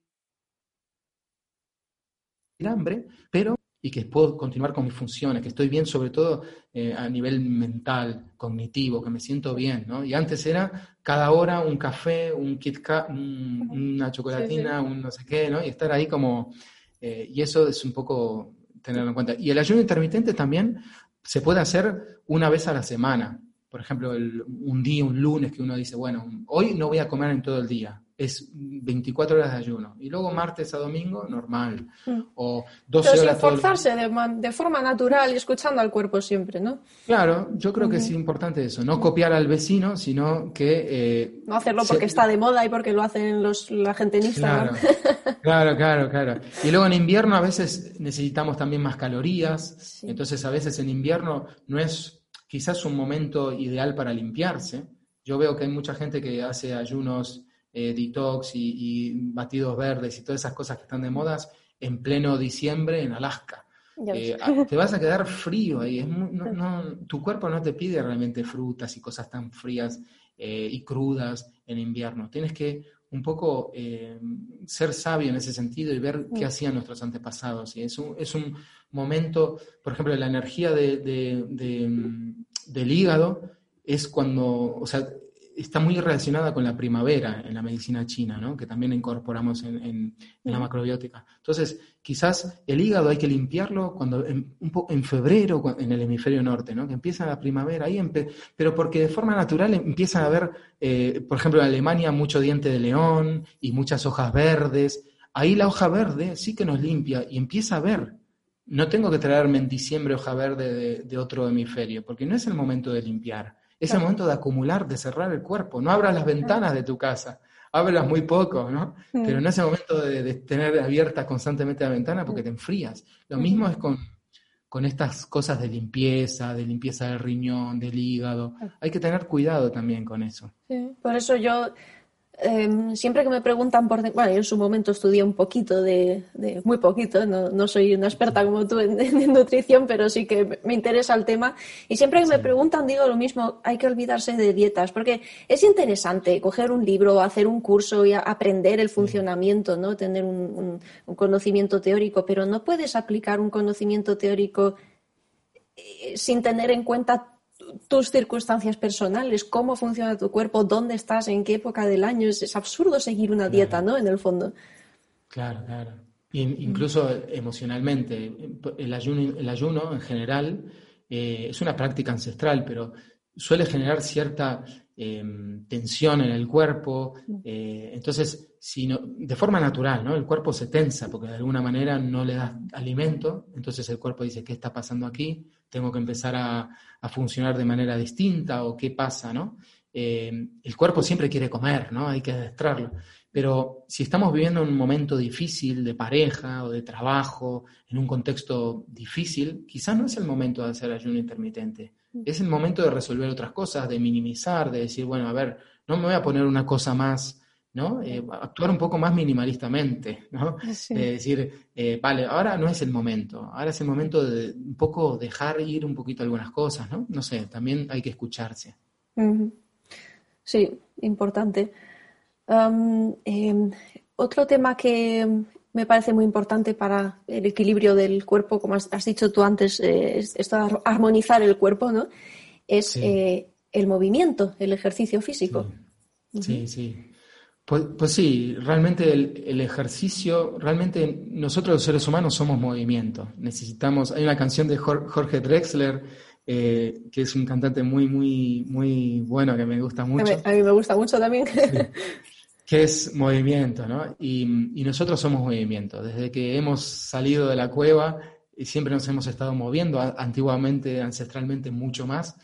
hambre, pero y que puedo continuar con mis funciones, que estoy bien sobre todo eh, a nivel mental, cognitivo, que me siento bien, ¿no? Y antes era cada hora un café, un Kit Kat, un, una chocolatina, sí, sí. un no sé qué, ¿no? Y estar ahí como... Eh, y eso es un poco tenerlo en cuenta. Y el ayuno intermitente también se puede hacer una vez a la semana. Por ejemplo, el, un día, un lunes, que uno dice, bueno, hoy no voy a comer en todo el día. Es veinticuatro horas de ayuno. Y luego martes a domingo, normal. O doce Pero horas sin forzarse, de, de forma natural y escuchando al cuerpo siempre, ¿no? Claro, yo creo uh-huh. que es importante eso. No copiar al vecino, sino que... Eh, no hacerlo porque se... está de moda y porque lo hacen los, la gente en Instagram. Claro, claro, claro, claro. Y luego en invierno a veces necesitamos también más calorías. Sí. Entonces a veces en invierno no es quizás un momento ideal para limpiarse. Yo veo que hay mucha gente que hace ayunos... Eh, detox y, y batidos verdes y todas esas cosas que están de modas en pleno diciembre en Alaska. Eh, te vas a quedar frío ahí. Es muy, no, no, tu cuerpo no te pide realmente frutas y cosas tan frías eh, y crudas en invierno. Tienes que un poco eh, ser sabio en ese sentido y ver qué hacían nuestros antepasados. ¿sí? Es, un, es un momento, por ejemplo, la energía de, de, de, del hígado es cuando, o sea, está muy relacionada con la primavera en la medicina china, ¿no? Que también incorporamos en, en, en la macrobiótica. Entonces, quizás el hígado hay que limpiarlo cuando en, un po- en febrero en el hemisferio norte, ¿no? Que empieza la primavera, ahí empe- pero porque de forma natural empiezan a haber, eh, por ejemplo, en Alemania mucho diente de león y muchas hojas verdes. Ahí la hoja verde sí que nos limpia y empieza a ver. No tengo que traerme en diciembre hoja verde de, de otro hemisferio, porque no es el momento de limpiar. Es el momento de acumular, de cerrar el cuerpo. No abras las ventanas de tu casa, ábrelas muy poco, ¿no? Mm. Pero no es el momento de, de tener abierta constantemente la ventana porque te enfrías. Lo mm. mismo es con, con estas cosas de limpieza, de limpieza del riñón, del hígado. Hay que tener cuidado también con eso. Sí, por eso yo... Eh, siempre que me preguntan por... Bueno, yo en su momento estudié un poquito de... de muy poquito, no, no soy una experta como tú en, en nutrición, pero sí que me interesa el tema. Y siempre que sí. me preguntan digo lo mismo, hay que olvidarse de dietas, porque es interesante coger un libro, hacer un curso y aprender el funcionamiento, ¿no? Tener un, un, un conocimiento teórico, pero no puedes aplicar un conocimiento teórico eh, sin tener en cuenta tus circunstancias personales, cómo funciona tu cuerpo, dónde estás, en qué época del año. Es, es absurdo seguir una claro. dieta, ¿no? En el fondo. Claro, claro. Y, incluso mm. emocionalmente. El ayuno, el ayuno en general eh, es una práctica ancestral, pero suele generar cierta eh, tensión en el cuerpo. Eh, entonces, si no, de forma natural, ¿no? El cuerpo se tensa porque de alguna manera no le das alimento. Entonces el cuerpo dice, ¿qué está pasando aquí? Tengo que empezar a, a funcionar de manera distinta, o qué pasa, ¿no? Eh, el cuerpo siempre quiere comer, ¿no? Hay que adestrarlo. Pero si estamos viviendo un momento difícil de pareja o de trabajo, en un contexto difícil, quizás no es el momento de hacer ayuno intermitente. Es el momento de resolver otras cosas, de minimizar, de decir, bueno, a ver, no me voy a poner una cosa más, ¿no? Eh, actuar un poco más minimalistamente, ¿no? Sí. De decir, eh, vale, ahora no es el momento, ahora es el momento de un poco dejar ir un poquito algunas cosas, ¿no? No sé, también hay que escucharse. Uh-huh. Sí, importante. Um, eh, otro tema que me parece muy importante para el equilibrio del cuerpo, como has, has dicho tú antes, eh, es esto de armonizar el cuerpo, ¿no? Es sí. eh, el movimiento, el ejercicio físico. Sí, uh-huh. sí. sí. Pues, pues sí, realmente el, el ejercicio, realmente nosotros los seres humanos somos movimiento. Necesitamos, hay una canción de Jorge Drexler eh, que es un cantante muy, muy, muy bueno, que me gusta mucho. A mí, a mí me gusta mucho también. Sí. Que es movimiento, ¿no? Y, y nosotros somos movimiento. Desde que hemos salido de la cueva, y siempre nos hemos estado moviendo, antiguamente, ancestralmente, mucho más.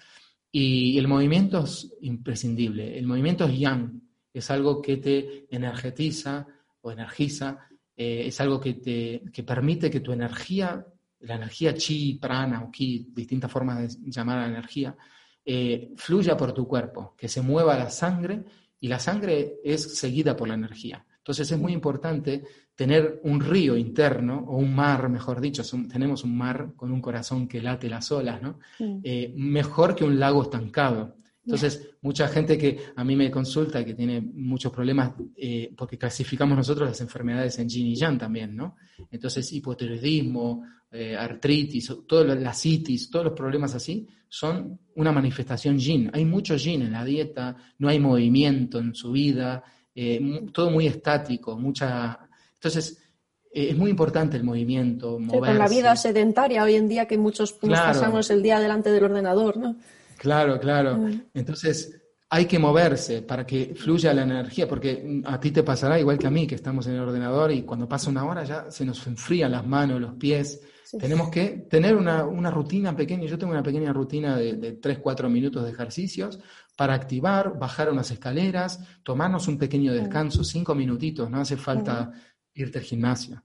Y el movimiento es imprescindible. El movimiento es yang, es algo que te energetiza o energiza, eh, es algo que te que permite que tu energía, la energía chi, prana o ki, distintas formas de llamar a la energía, eh, fluya por tu cuerpo, que se mueva la sangre, y la sangre es seguida por la energía. Entonces es muy importante tener un río interno, o un mar, mejor dicho, son, tenemos un mar con un corazón que late las olas, ¿no? Mm. Eh, mejor que un lago estancado. Entonces, yeah. mucha gente que a mí me consulta, que tiene muchos problemas, eh, porque clasificamos nosotros las enfermedades en yin y yang también, ¿no? Entonces, hipotiroidismo, eh, artritis, toda la citis, todos los problemas así, son una manifestación yin. Hay mucho yin en la dieta, no hay movimiento en su vida, eh, todo muy estático, mucha... Entonces, eh, es muy importante el movimiento, moverse. Sí, con la vida sedentaria hoy en día, que muchos nos claro. pasamos el día delante del ordenador, ¿no? Claro, claro. Mm. Entonces, hay que moverse para que fluya la energía, porque a ti te pasará igual que a mí, que estamos en el ordenador y cuando pasa una hora ya se nos enfrían las manos, los pies. Sí. Tenemos que tener una, una rutina pequeña. Yo tengo una pequeña rutina de, de tres, cuatro minutos de ejercicios para activar, bajar unas escaleras, tomarnos un pequeño descanso, cinco minutitos, no hace falta irte al gimnasio.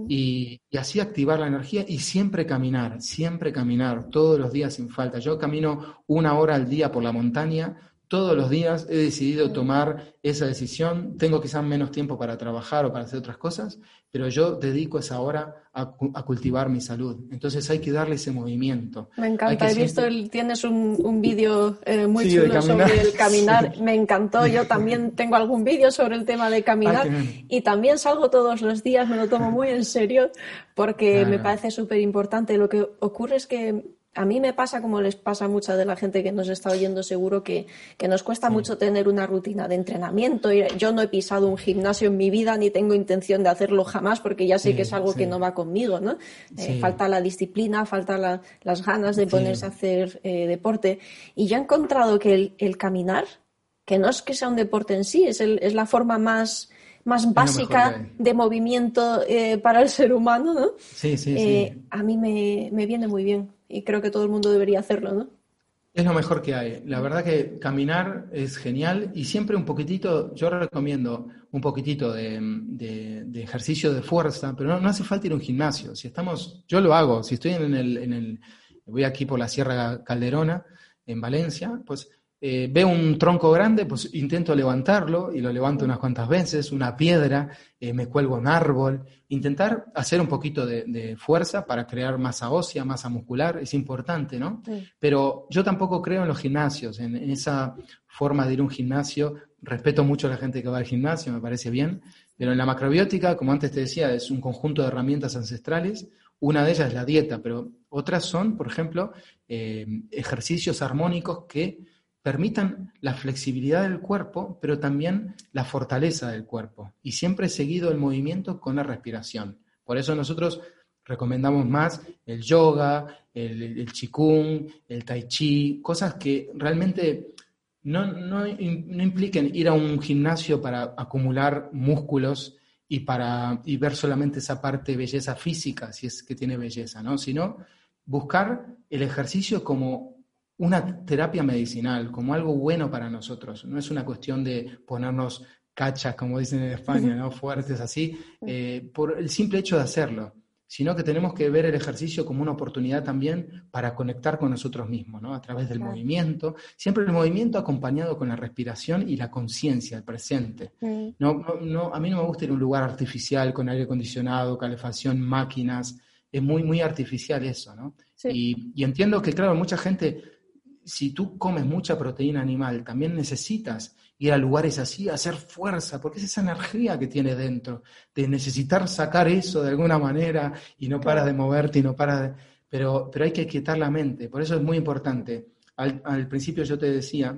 Y, y así activar la energía y siempre caminar, siempre caminar, todos los días sin falta. Yo camino una hora al día por la montaña, todos los días he decidido tomar esa decisión. Tengo quizás menos tiempo para trabajar o para hacer otras cosas, pero yo dedico esa hora a, a cultivar mi salud. Entonces hay que darle ese movimiento. Me encanta, he siempre... visto, el, tienes un, un vídeo eh, muy sí, chulo sobre el caminar. Me encantó, yo también tengo algún vídeo sobre el tema de caminar ah, y también salgo todos los días, me lo tomo muy en serio porque claro. me parece súper importante. Lo que ocurre es que a mí me pasa, como les pasa a mucha de la gente que nos está oyendo seguro, que, que nos cuesta sí. mucho tener una rutina de entrenamiento. Yo no he pisado un gimnasio en mi vida ni tengo intención de hacerlo jamás porque ya sé sí, que es algo sí. que no va conmigo, ¿no? Sí. Eh, falta la disciplina, falta la, las ganas de ponerse sí. a hacer eh, deporte. Y yo he encontrado que el, el caminar, que no es que sea un deporte en sí, es, el, es la forma más... más básica de movimiento eh, para el ser humano, ¿no? Sí, sí, eh, sí. A mí me, me viene muy bien y creo que todo el mundo debería hacerlo, ¿no? Es lo mejor que hay. La verdad que caminar es genial y siempre un poquitito, yo recomiendo un poquitito de, de, de ejercicio de fuerza, pero no, no hace falta ir a un gimnasio. Si estamos, yo lo hago, si estoy en el, en el, voy aquí por la Sierra Calderona, en Valencia, pues Eh, veo un tronco grande, pues intento levantarlo y lo levanto unas cuantas veces, una piedra, eh, me cuelgo un árbol, intentar hacer un poquito de, de fuerza para crear masa ósea, masa muscular, es importante, ¿no? Sí. Pero yo tampoco creo en los gimnasios, en, en esa forma de ir a un gimnasio. Respeto mucho a la gente que va al gimnasio, me parece bien, pero en la macrobiótica, como antes te decía, es un conjunto de herramientas ancestrales. Una de ellas es la dieta, pero otras son, por ejemplo, eh, ejercicios armónicos que permitan la flexibilidad del cuerpo, pero también la fortaleza del cuerpo. Y siempre seguido el movimiento con la respiración. Por eso nosotros recomendamos más el yoga, el, el qigong, el tai chi, cosas que realmente no, no, no impliquen ir a un gimnasio para acumular músculos y, para, y ver solamente esa parte de belleza física, si es que tiene belleza, ¿no? Sino buscar el ejercicio como una terapia medicinal, como algo bueno para nosotros. No es una cuestión de ponernos cachas, como dicen en España, ¿no? Fuertes así, eh, por el simple hecho de hacerlo, sino que tenemos que ver el ejercicio como una oportunidad también para conectar con nosotros mismos, ¿no? A través del claro. movimiento, siempre el movimiento acompañado con la respiración y la conciencia, el presente. Sí. No, no, no, a mí no me gusta ir a un lugar artificial con aire acondicionado, calefacción, máquinas, es muy, muy artificial eso, ¿no? Sí. Y, y entiendo que, claro, mucha gente... Si tú comes mucha proteína animal, también necesitas ir a lugares así, a hacer fuerza, porque es esa energía que tienes dentro, de necesitar sacar eso de alguna manera y no paras de moverte y no paras de... Pero, pero hay que quietar la mente, por eso es muy importante. Al, al principio yo te decía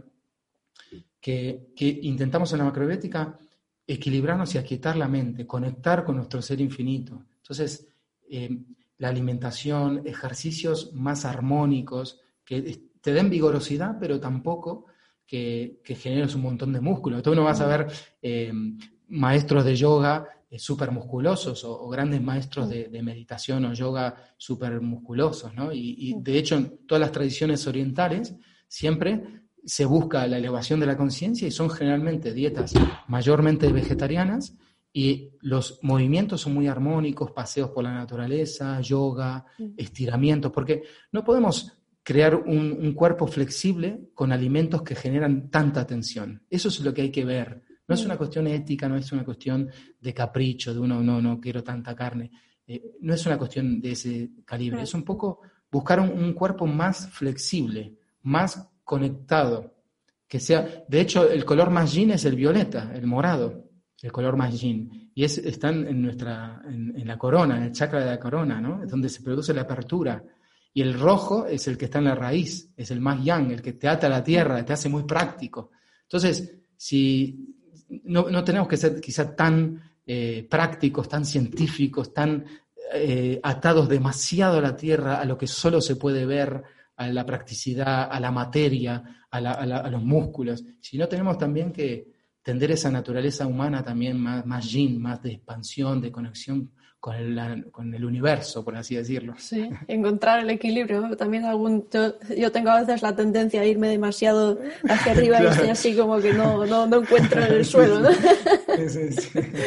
que, que intentamos en la macrobiótica equilibrarnos y aquietar la mente, conectar con nuestro ser infinito. Entonces, eh, la alimentación, ejercicios más armónicos, que te den vigorosidad, pero tampoco que, que generes un montón de músculo. Tú no vas a ver eh, maestros de yoga eh, súper musculosos o, o grandes maestros de, de meditación o yoga súper musculosos, ¿no? Y, y de hecho en todas las tradiciones orientales siempre se busca la elevación de la conciencia y son generalmente dietas mayormente vegetarianas y los movimientos son muy armónicos, paseos por la naturaleza, yoga, estiramientos, porque no podemos crear un, un cuerpo flexible con alimentos que generan tanta tensión. Eso es lo que hay que ver. No es una cuestión ética, no es una cuestión de capricho, de uno, no, no quiero tanta carne. Eh, no es una cuestión de ese calibre. Es un poco buscar un, un cuerpo más flexible, más conectado, que sea, de hecho el color más yin es el violeta, el morado, el color más yin, y es, están en nuestra, en, en la corona, en el chakra de la corona, ¿no? Es donde se produce la apertura, y el rojo es el que está en la raíz, es el más yang, el que te ata a la tierra, te hace muy práctico. Entonces, si no, no tenemos que ser quizá tan eh, prácticos, tan científicos, tan eh, atados demasiado a la tierra, a lo que solo se puede ver, a la practicidad, a la materia, a, la, a, la, a los músculos, sino tenemos también que tender esa naturaleza humana también más, más yin, más de expansión, de conexión con el, con el universo, por así decirlo. Sí, encontrar el equilibrio, ¿no? También algún, yo, yo tengo a veces la tendencia a irme demasiado hacia arriba claro. Y estoy así como que no, no, no encuentro el suelo, ¿no? Sí, sí, sí.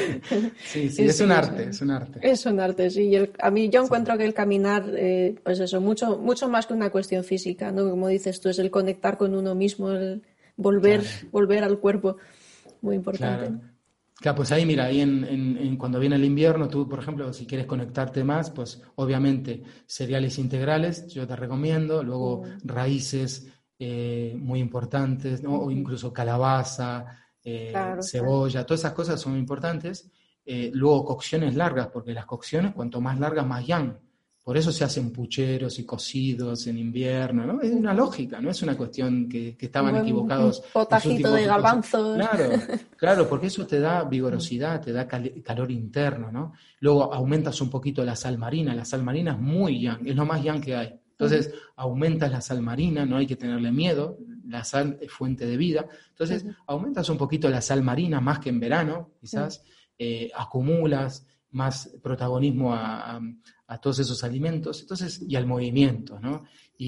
Sí, sí, es, sí, un arte, es un arte. Es un arte, sí. Yo, a mí yo encuentro sí. que el caminar, eh, pues eso, mucho, mucho más que una cuestión física, ¿no? Como dices tú, es el conectar con uno mismo, el volver, claro. volver al cuerpo, muy importante. Claro. Claro, pues ahí mira, ahí en, en, en cuando viene el invierno, tú, por ejemplo, si quieres conectarte más, pues obviamente cereales integrales, yo te recomiendo, luego mm. raíces eh, muy importantes, ¿no? O incluso calabaza, eh, claro, cebolla, claro. Todas esas cosas son importantes. Eh, luego cocciones largas, porque las cocciones, cuanto más largas, más yang. Por eso se hacen pucheros y cocidos en invierno, ¿no? Es una lógica, no es una cuestión que, que estaban bueno, equivocados. Un potajito de garbanzos. Claro, claro, porque eso te da vigorosidad, te da cal- calor interno, ¿no? Luego aumentas un poquito la sal marina, la sal marina es muy yang, es lo más yang que hay. Entonces uh-huh. aumentas la sal marina, no hay que tenerle miedo, la sal es fuente de vida. Entonces uh-huh. aumentas un poquito la sal marina, más que en verano, quizás, uh-huh. eh, acumulas más protagonismo a, a, a todos esos alimentos, entonces, y al movimiento, ¿no?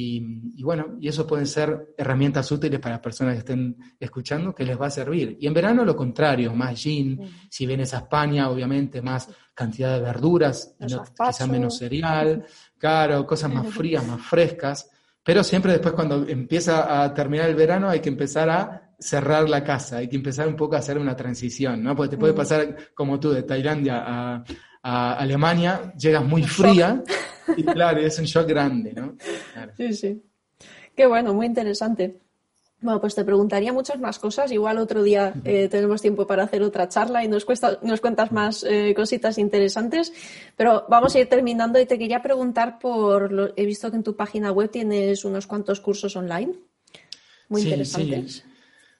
Y, y bueno, y eso pueden ser herramientas útiles para las personas que estén escuchando, que les va a servir. Y en verano lo contrario, más yin, sí. Si vienes a España, obviamente más cantidad de verduras, no, quizá menos cereal, claro, cosas más frías, más frescas, pero siempre después cuando empieza a terminar el verano hay que empezar a cerrar la casa, hay que empezar un poco a hacer una transición, ¿no? Porque te puede pasar como tú, de Tailandia a, a Alemania, llegas muy fría y claro, es un shock grande, ¿no? Claro. Sí, sí. Qué bueno, muy interesante. Bueno, pues te preguntaría muchas más cosas. Igual otro día eh, tenemos tiempo para hacer otra charla y nos, cuesta, nos cuentas más eh, cositas interesantes. Pero vamos a ir terminando y te quería preguntar por... Lo, he visto que en tu página web tienes unos cuantos cursos online muy sí, interesantes. Sí.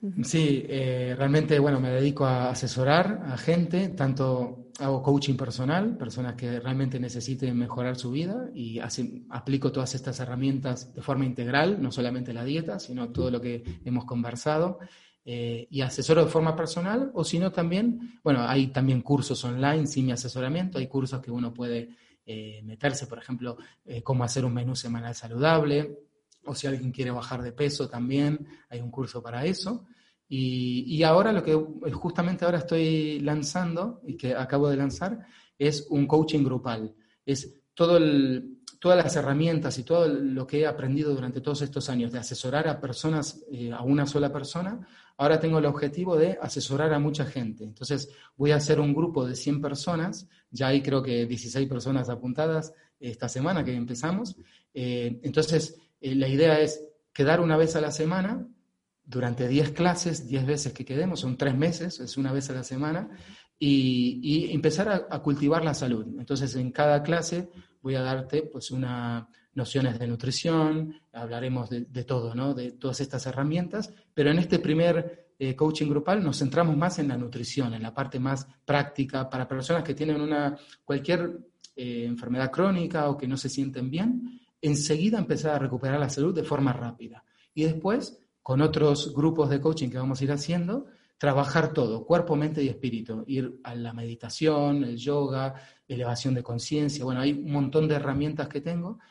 Sí, eh, realmente, bueno, me dedico a asesorar a gente, tanto hago coaching personal, personas que realmente necesiten mejorar su vida y así, aplico todas estas herramientas de forma integral, no solamente la dieta, sino todo lo que hemos conversado, eh, y asesoro de forma personal, o si no también, bueno, hay también cursos online sin mi asesoramiento, hay cursos que uno puede eh, meterse, por ejemplo, eh, cómo hacer un menú semanal saludable, o si alguien quiere bajar de peso también, hay un curso para eso. Y, y ahora lo que justamente ahora estoy lanzando, y que acabo de lanzar, es un coaching grupal. Es todo el, todas las herramientas y todo lo que he aprendido durante todos estos años de asesorar a personas, eh, a una sola persona. Ahora tengo el objetivo de asesorar a mucha gente. Entonces voy a hacer un grupo de cien personas, ya hay creo que dieciséis personas apuntadas esta semana que empezamos. Eh, entonces... Eh, la idea es quedar una vez a la semana, durante diez clases, diez veces que quedemos, son tres meses, es una vez a la semana, y, y empezar a, a cultivar la salud. Entonces, en cada clase voy a darte pues unas nociones de nutrición, hablaremos de, de todo, ¿no? De todas estas herramientas, pero en este primer eh, coaching grupal nos centramos más en la nutrición, en la parte más práctica, para personas que tienen una cualquier eh, enfermedad crónica o que no se sienten bien. enseguida empezar a recuperar la salud de forma rápida. Y después, con otros grupos de coaching que vamos a ir haciendo, trabajar todo, cuerpo, mente y espíritu. Ir a la meditación, el yoga, elevación de conciencia. Bueno, hay un montón de herramientas que tengo.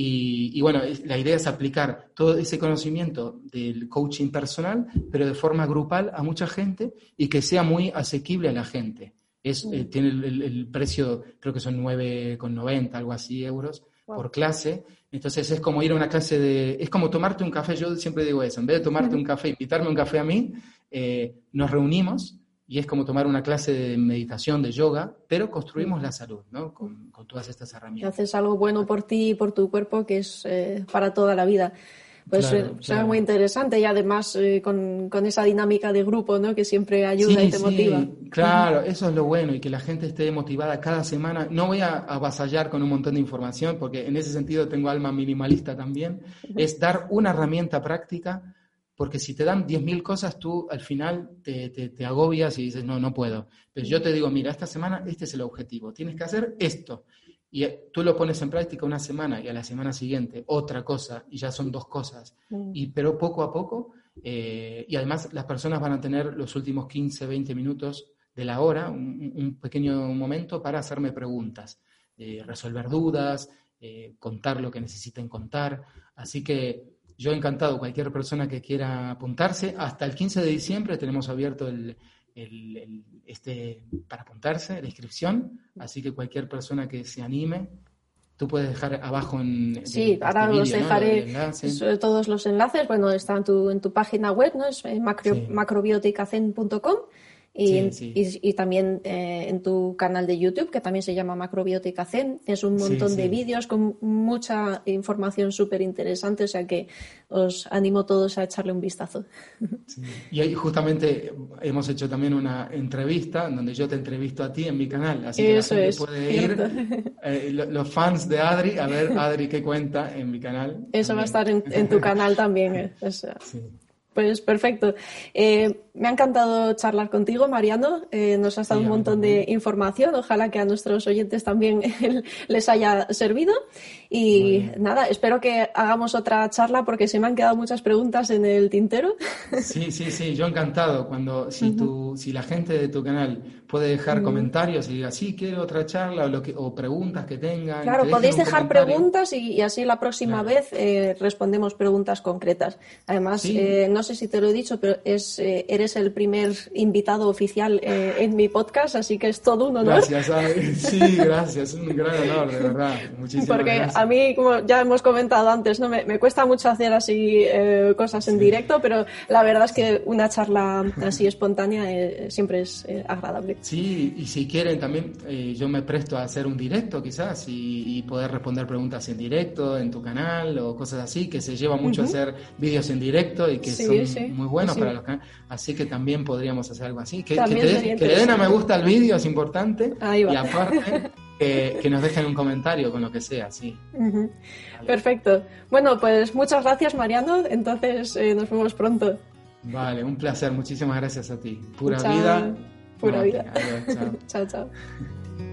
Y, y bueno, la idea es aplicar todo ese conocimiento del coaching personal, pero de forma grupal a mucha gente y que sea muy asequible a la gente. Es, eh, tiene el, el, el precio, creo que son nueve con noventa, algo así, euros wow. por clase. Entonces es como ir a una clase de... Es como tomarte un café, yo siempre digo eso, en vez de tomarte uh-huh. un café, invitarme un café a mí, eh, nos reunimos y es como tomar una clase de meditación, de yoga, pero construimos uh-huh. la salud, ¿no? Con, con todas estas herramientas. Haces algo bueno por ti y por tu cuerpo que es eh, para toda la vida. Pues claro, eh, será claro. muy interesante y además eh, con, con esa dinámica de grupo, ¿no? Que siempre ayuda sí, y te sí, motiva. Claro, uh-huh. eso es lo bueno y que la gente esté motivada cada semana. No voy a avasallar con un montón de información porque en ese sentido tengo alma minimalista también. Uh-huh. Es dar una herramienta práctica porque si te dan diez mil cosas tú al final te, te, te agobias y dices no, no puedo. Pero yo te digo, mira, esta semana este es el objetivo. Tienes que hacer esto. Y tú lo pones en práctica una semana y a la semana siguiente otra cosa y ya son dos cosas. Mm. Y, pero poco a poco, eh, y además las personas van a tener los últimos quince, veinte minutos de la hora, un, un pequeño momento para hacerme preguntas, eh, resolver dudas, eh, contar lo que necesiten contar. Así que yo encantado, cualquier persona que quiera apuntarse, hasta el quince de diciembre tenemos abierto el... El, el, este, para apuntarse, la inscripción, así que cualquier persona que se anime, tú puedes dejar abajo en sí, el, ahora este los vídeo, dejaré ¿no? todos los enlaces, bueno, está en tu, en tu página web, ¿no? Es macro, sí. macrobioticazen punto com y, sí, sí. y, y también eh, en tu canal de YouTube, que también se llama Macrobiótica Zen, es un montón sí, sí. de vídeos con mucha información súper interesante, o sea que os animo todos a echarle un vistazo. Sí. Y ahí justamente hemos hecho también una entrevista donde yo te entrevisto a ti en mi canal, así que Eso la gente es, puede ir, eh, los fans de Adri, a ver Adri qué cuenta en mi canal. Eso también. va a estar en, en tu canal también. Es, sí. Pues perfecto. Eh, me ha encantado charlar contigo, Mariano. Eh, nos has dado sí, un montón de información. Ojalá que a nuestros oyentes también les haya servido. Y vale. nada, espero que hagamos otra charla porque se me han quedado muchas preguntas en el tintero. Sí, sí, sí. Yo encantado. Cuando si, uh-huh. tu, si la gente de tu canal puede dejar uh-huh. comentarios y diga, sí, quiero otra charla o, lo que, o preguntas que tengan. Claro, que podéis dejar comentario. preguntas y, y así la próxima claro. vez eh, respondemos preguntas concretas. Además, sí. eh, no sé si te lo he dicho, pero es, eh, eres el primer invitado oficial eh, en mi podcast, así que es todo un honor. Gracias, Adri. Sí, gracias. Es un gran honor, de verdad. Muchísimas Porque gracias. a mí, como ya hemos comentado antes, no me, me cuesta mucho hacer así eh, cosas en sí. directo, pero la verdad es que una charla así espontánea eh, siempre es eh, agradable. Sí, y si quieren también, eh, yo me presto a hacer un directo quizás y, y poder responder preguntas en directo en tu canal o cosas así, que se lleva mucho uh-huh. hacer vídeos en directo y que sí, son sí, muy buenos sí. para los canales. Así que también podríamos hacer algo así. Que, que, te des, que le den a me gusta al vídeo es importante. Ahí va. Y aparte... Que, que nos dejen un comentario con lo que sea, sí. Uh-huh. Vale. Perfecto. Bueno, pues muchas gracias, Mariano. Entonces eh, nos vemos pronto. Vale, un placer. Muchísimas gracias a ti. Pura chao. vida. Pura vida. Adiós, chao. Chao, chao.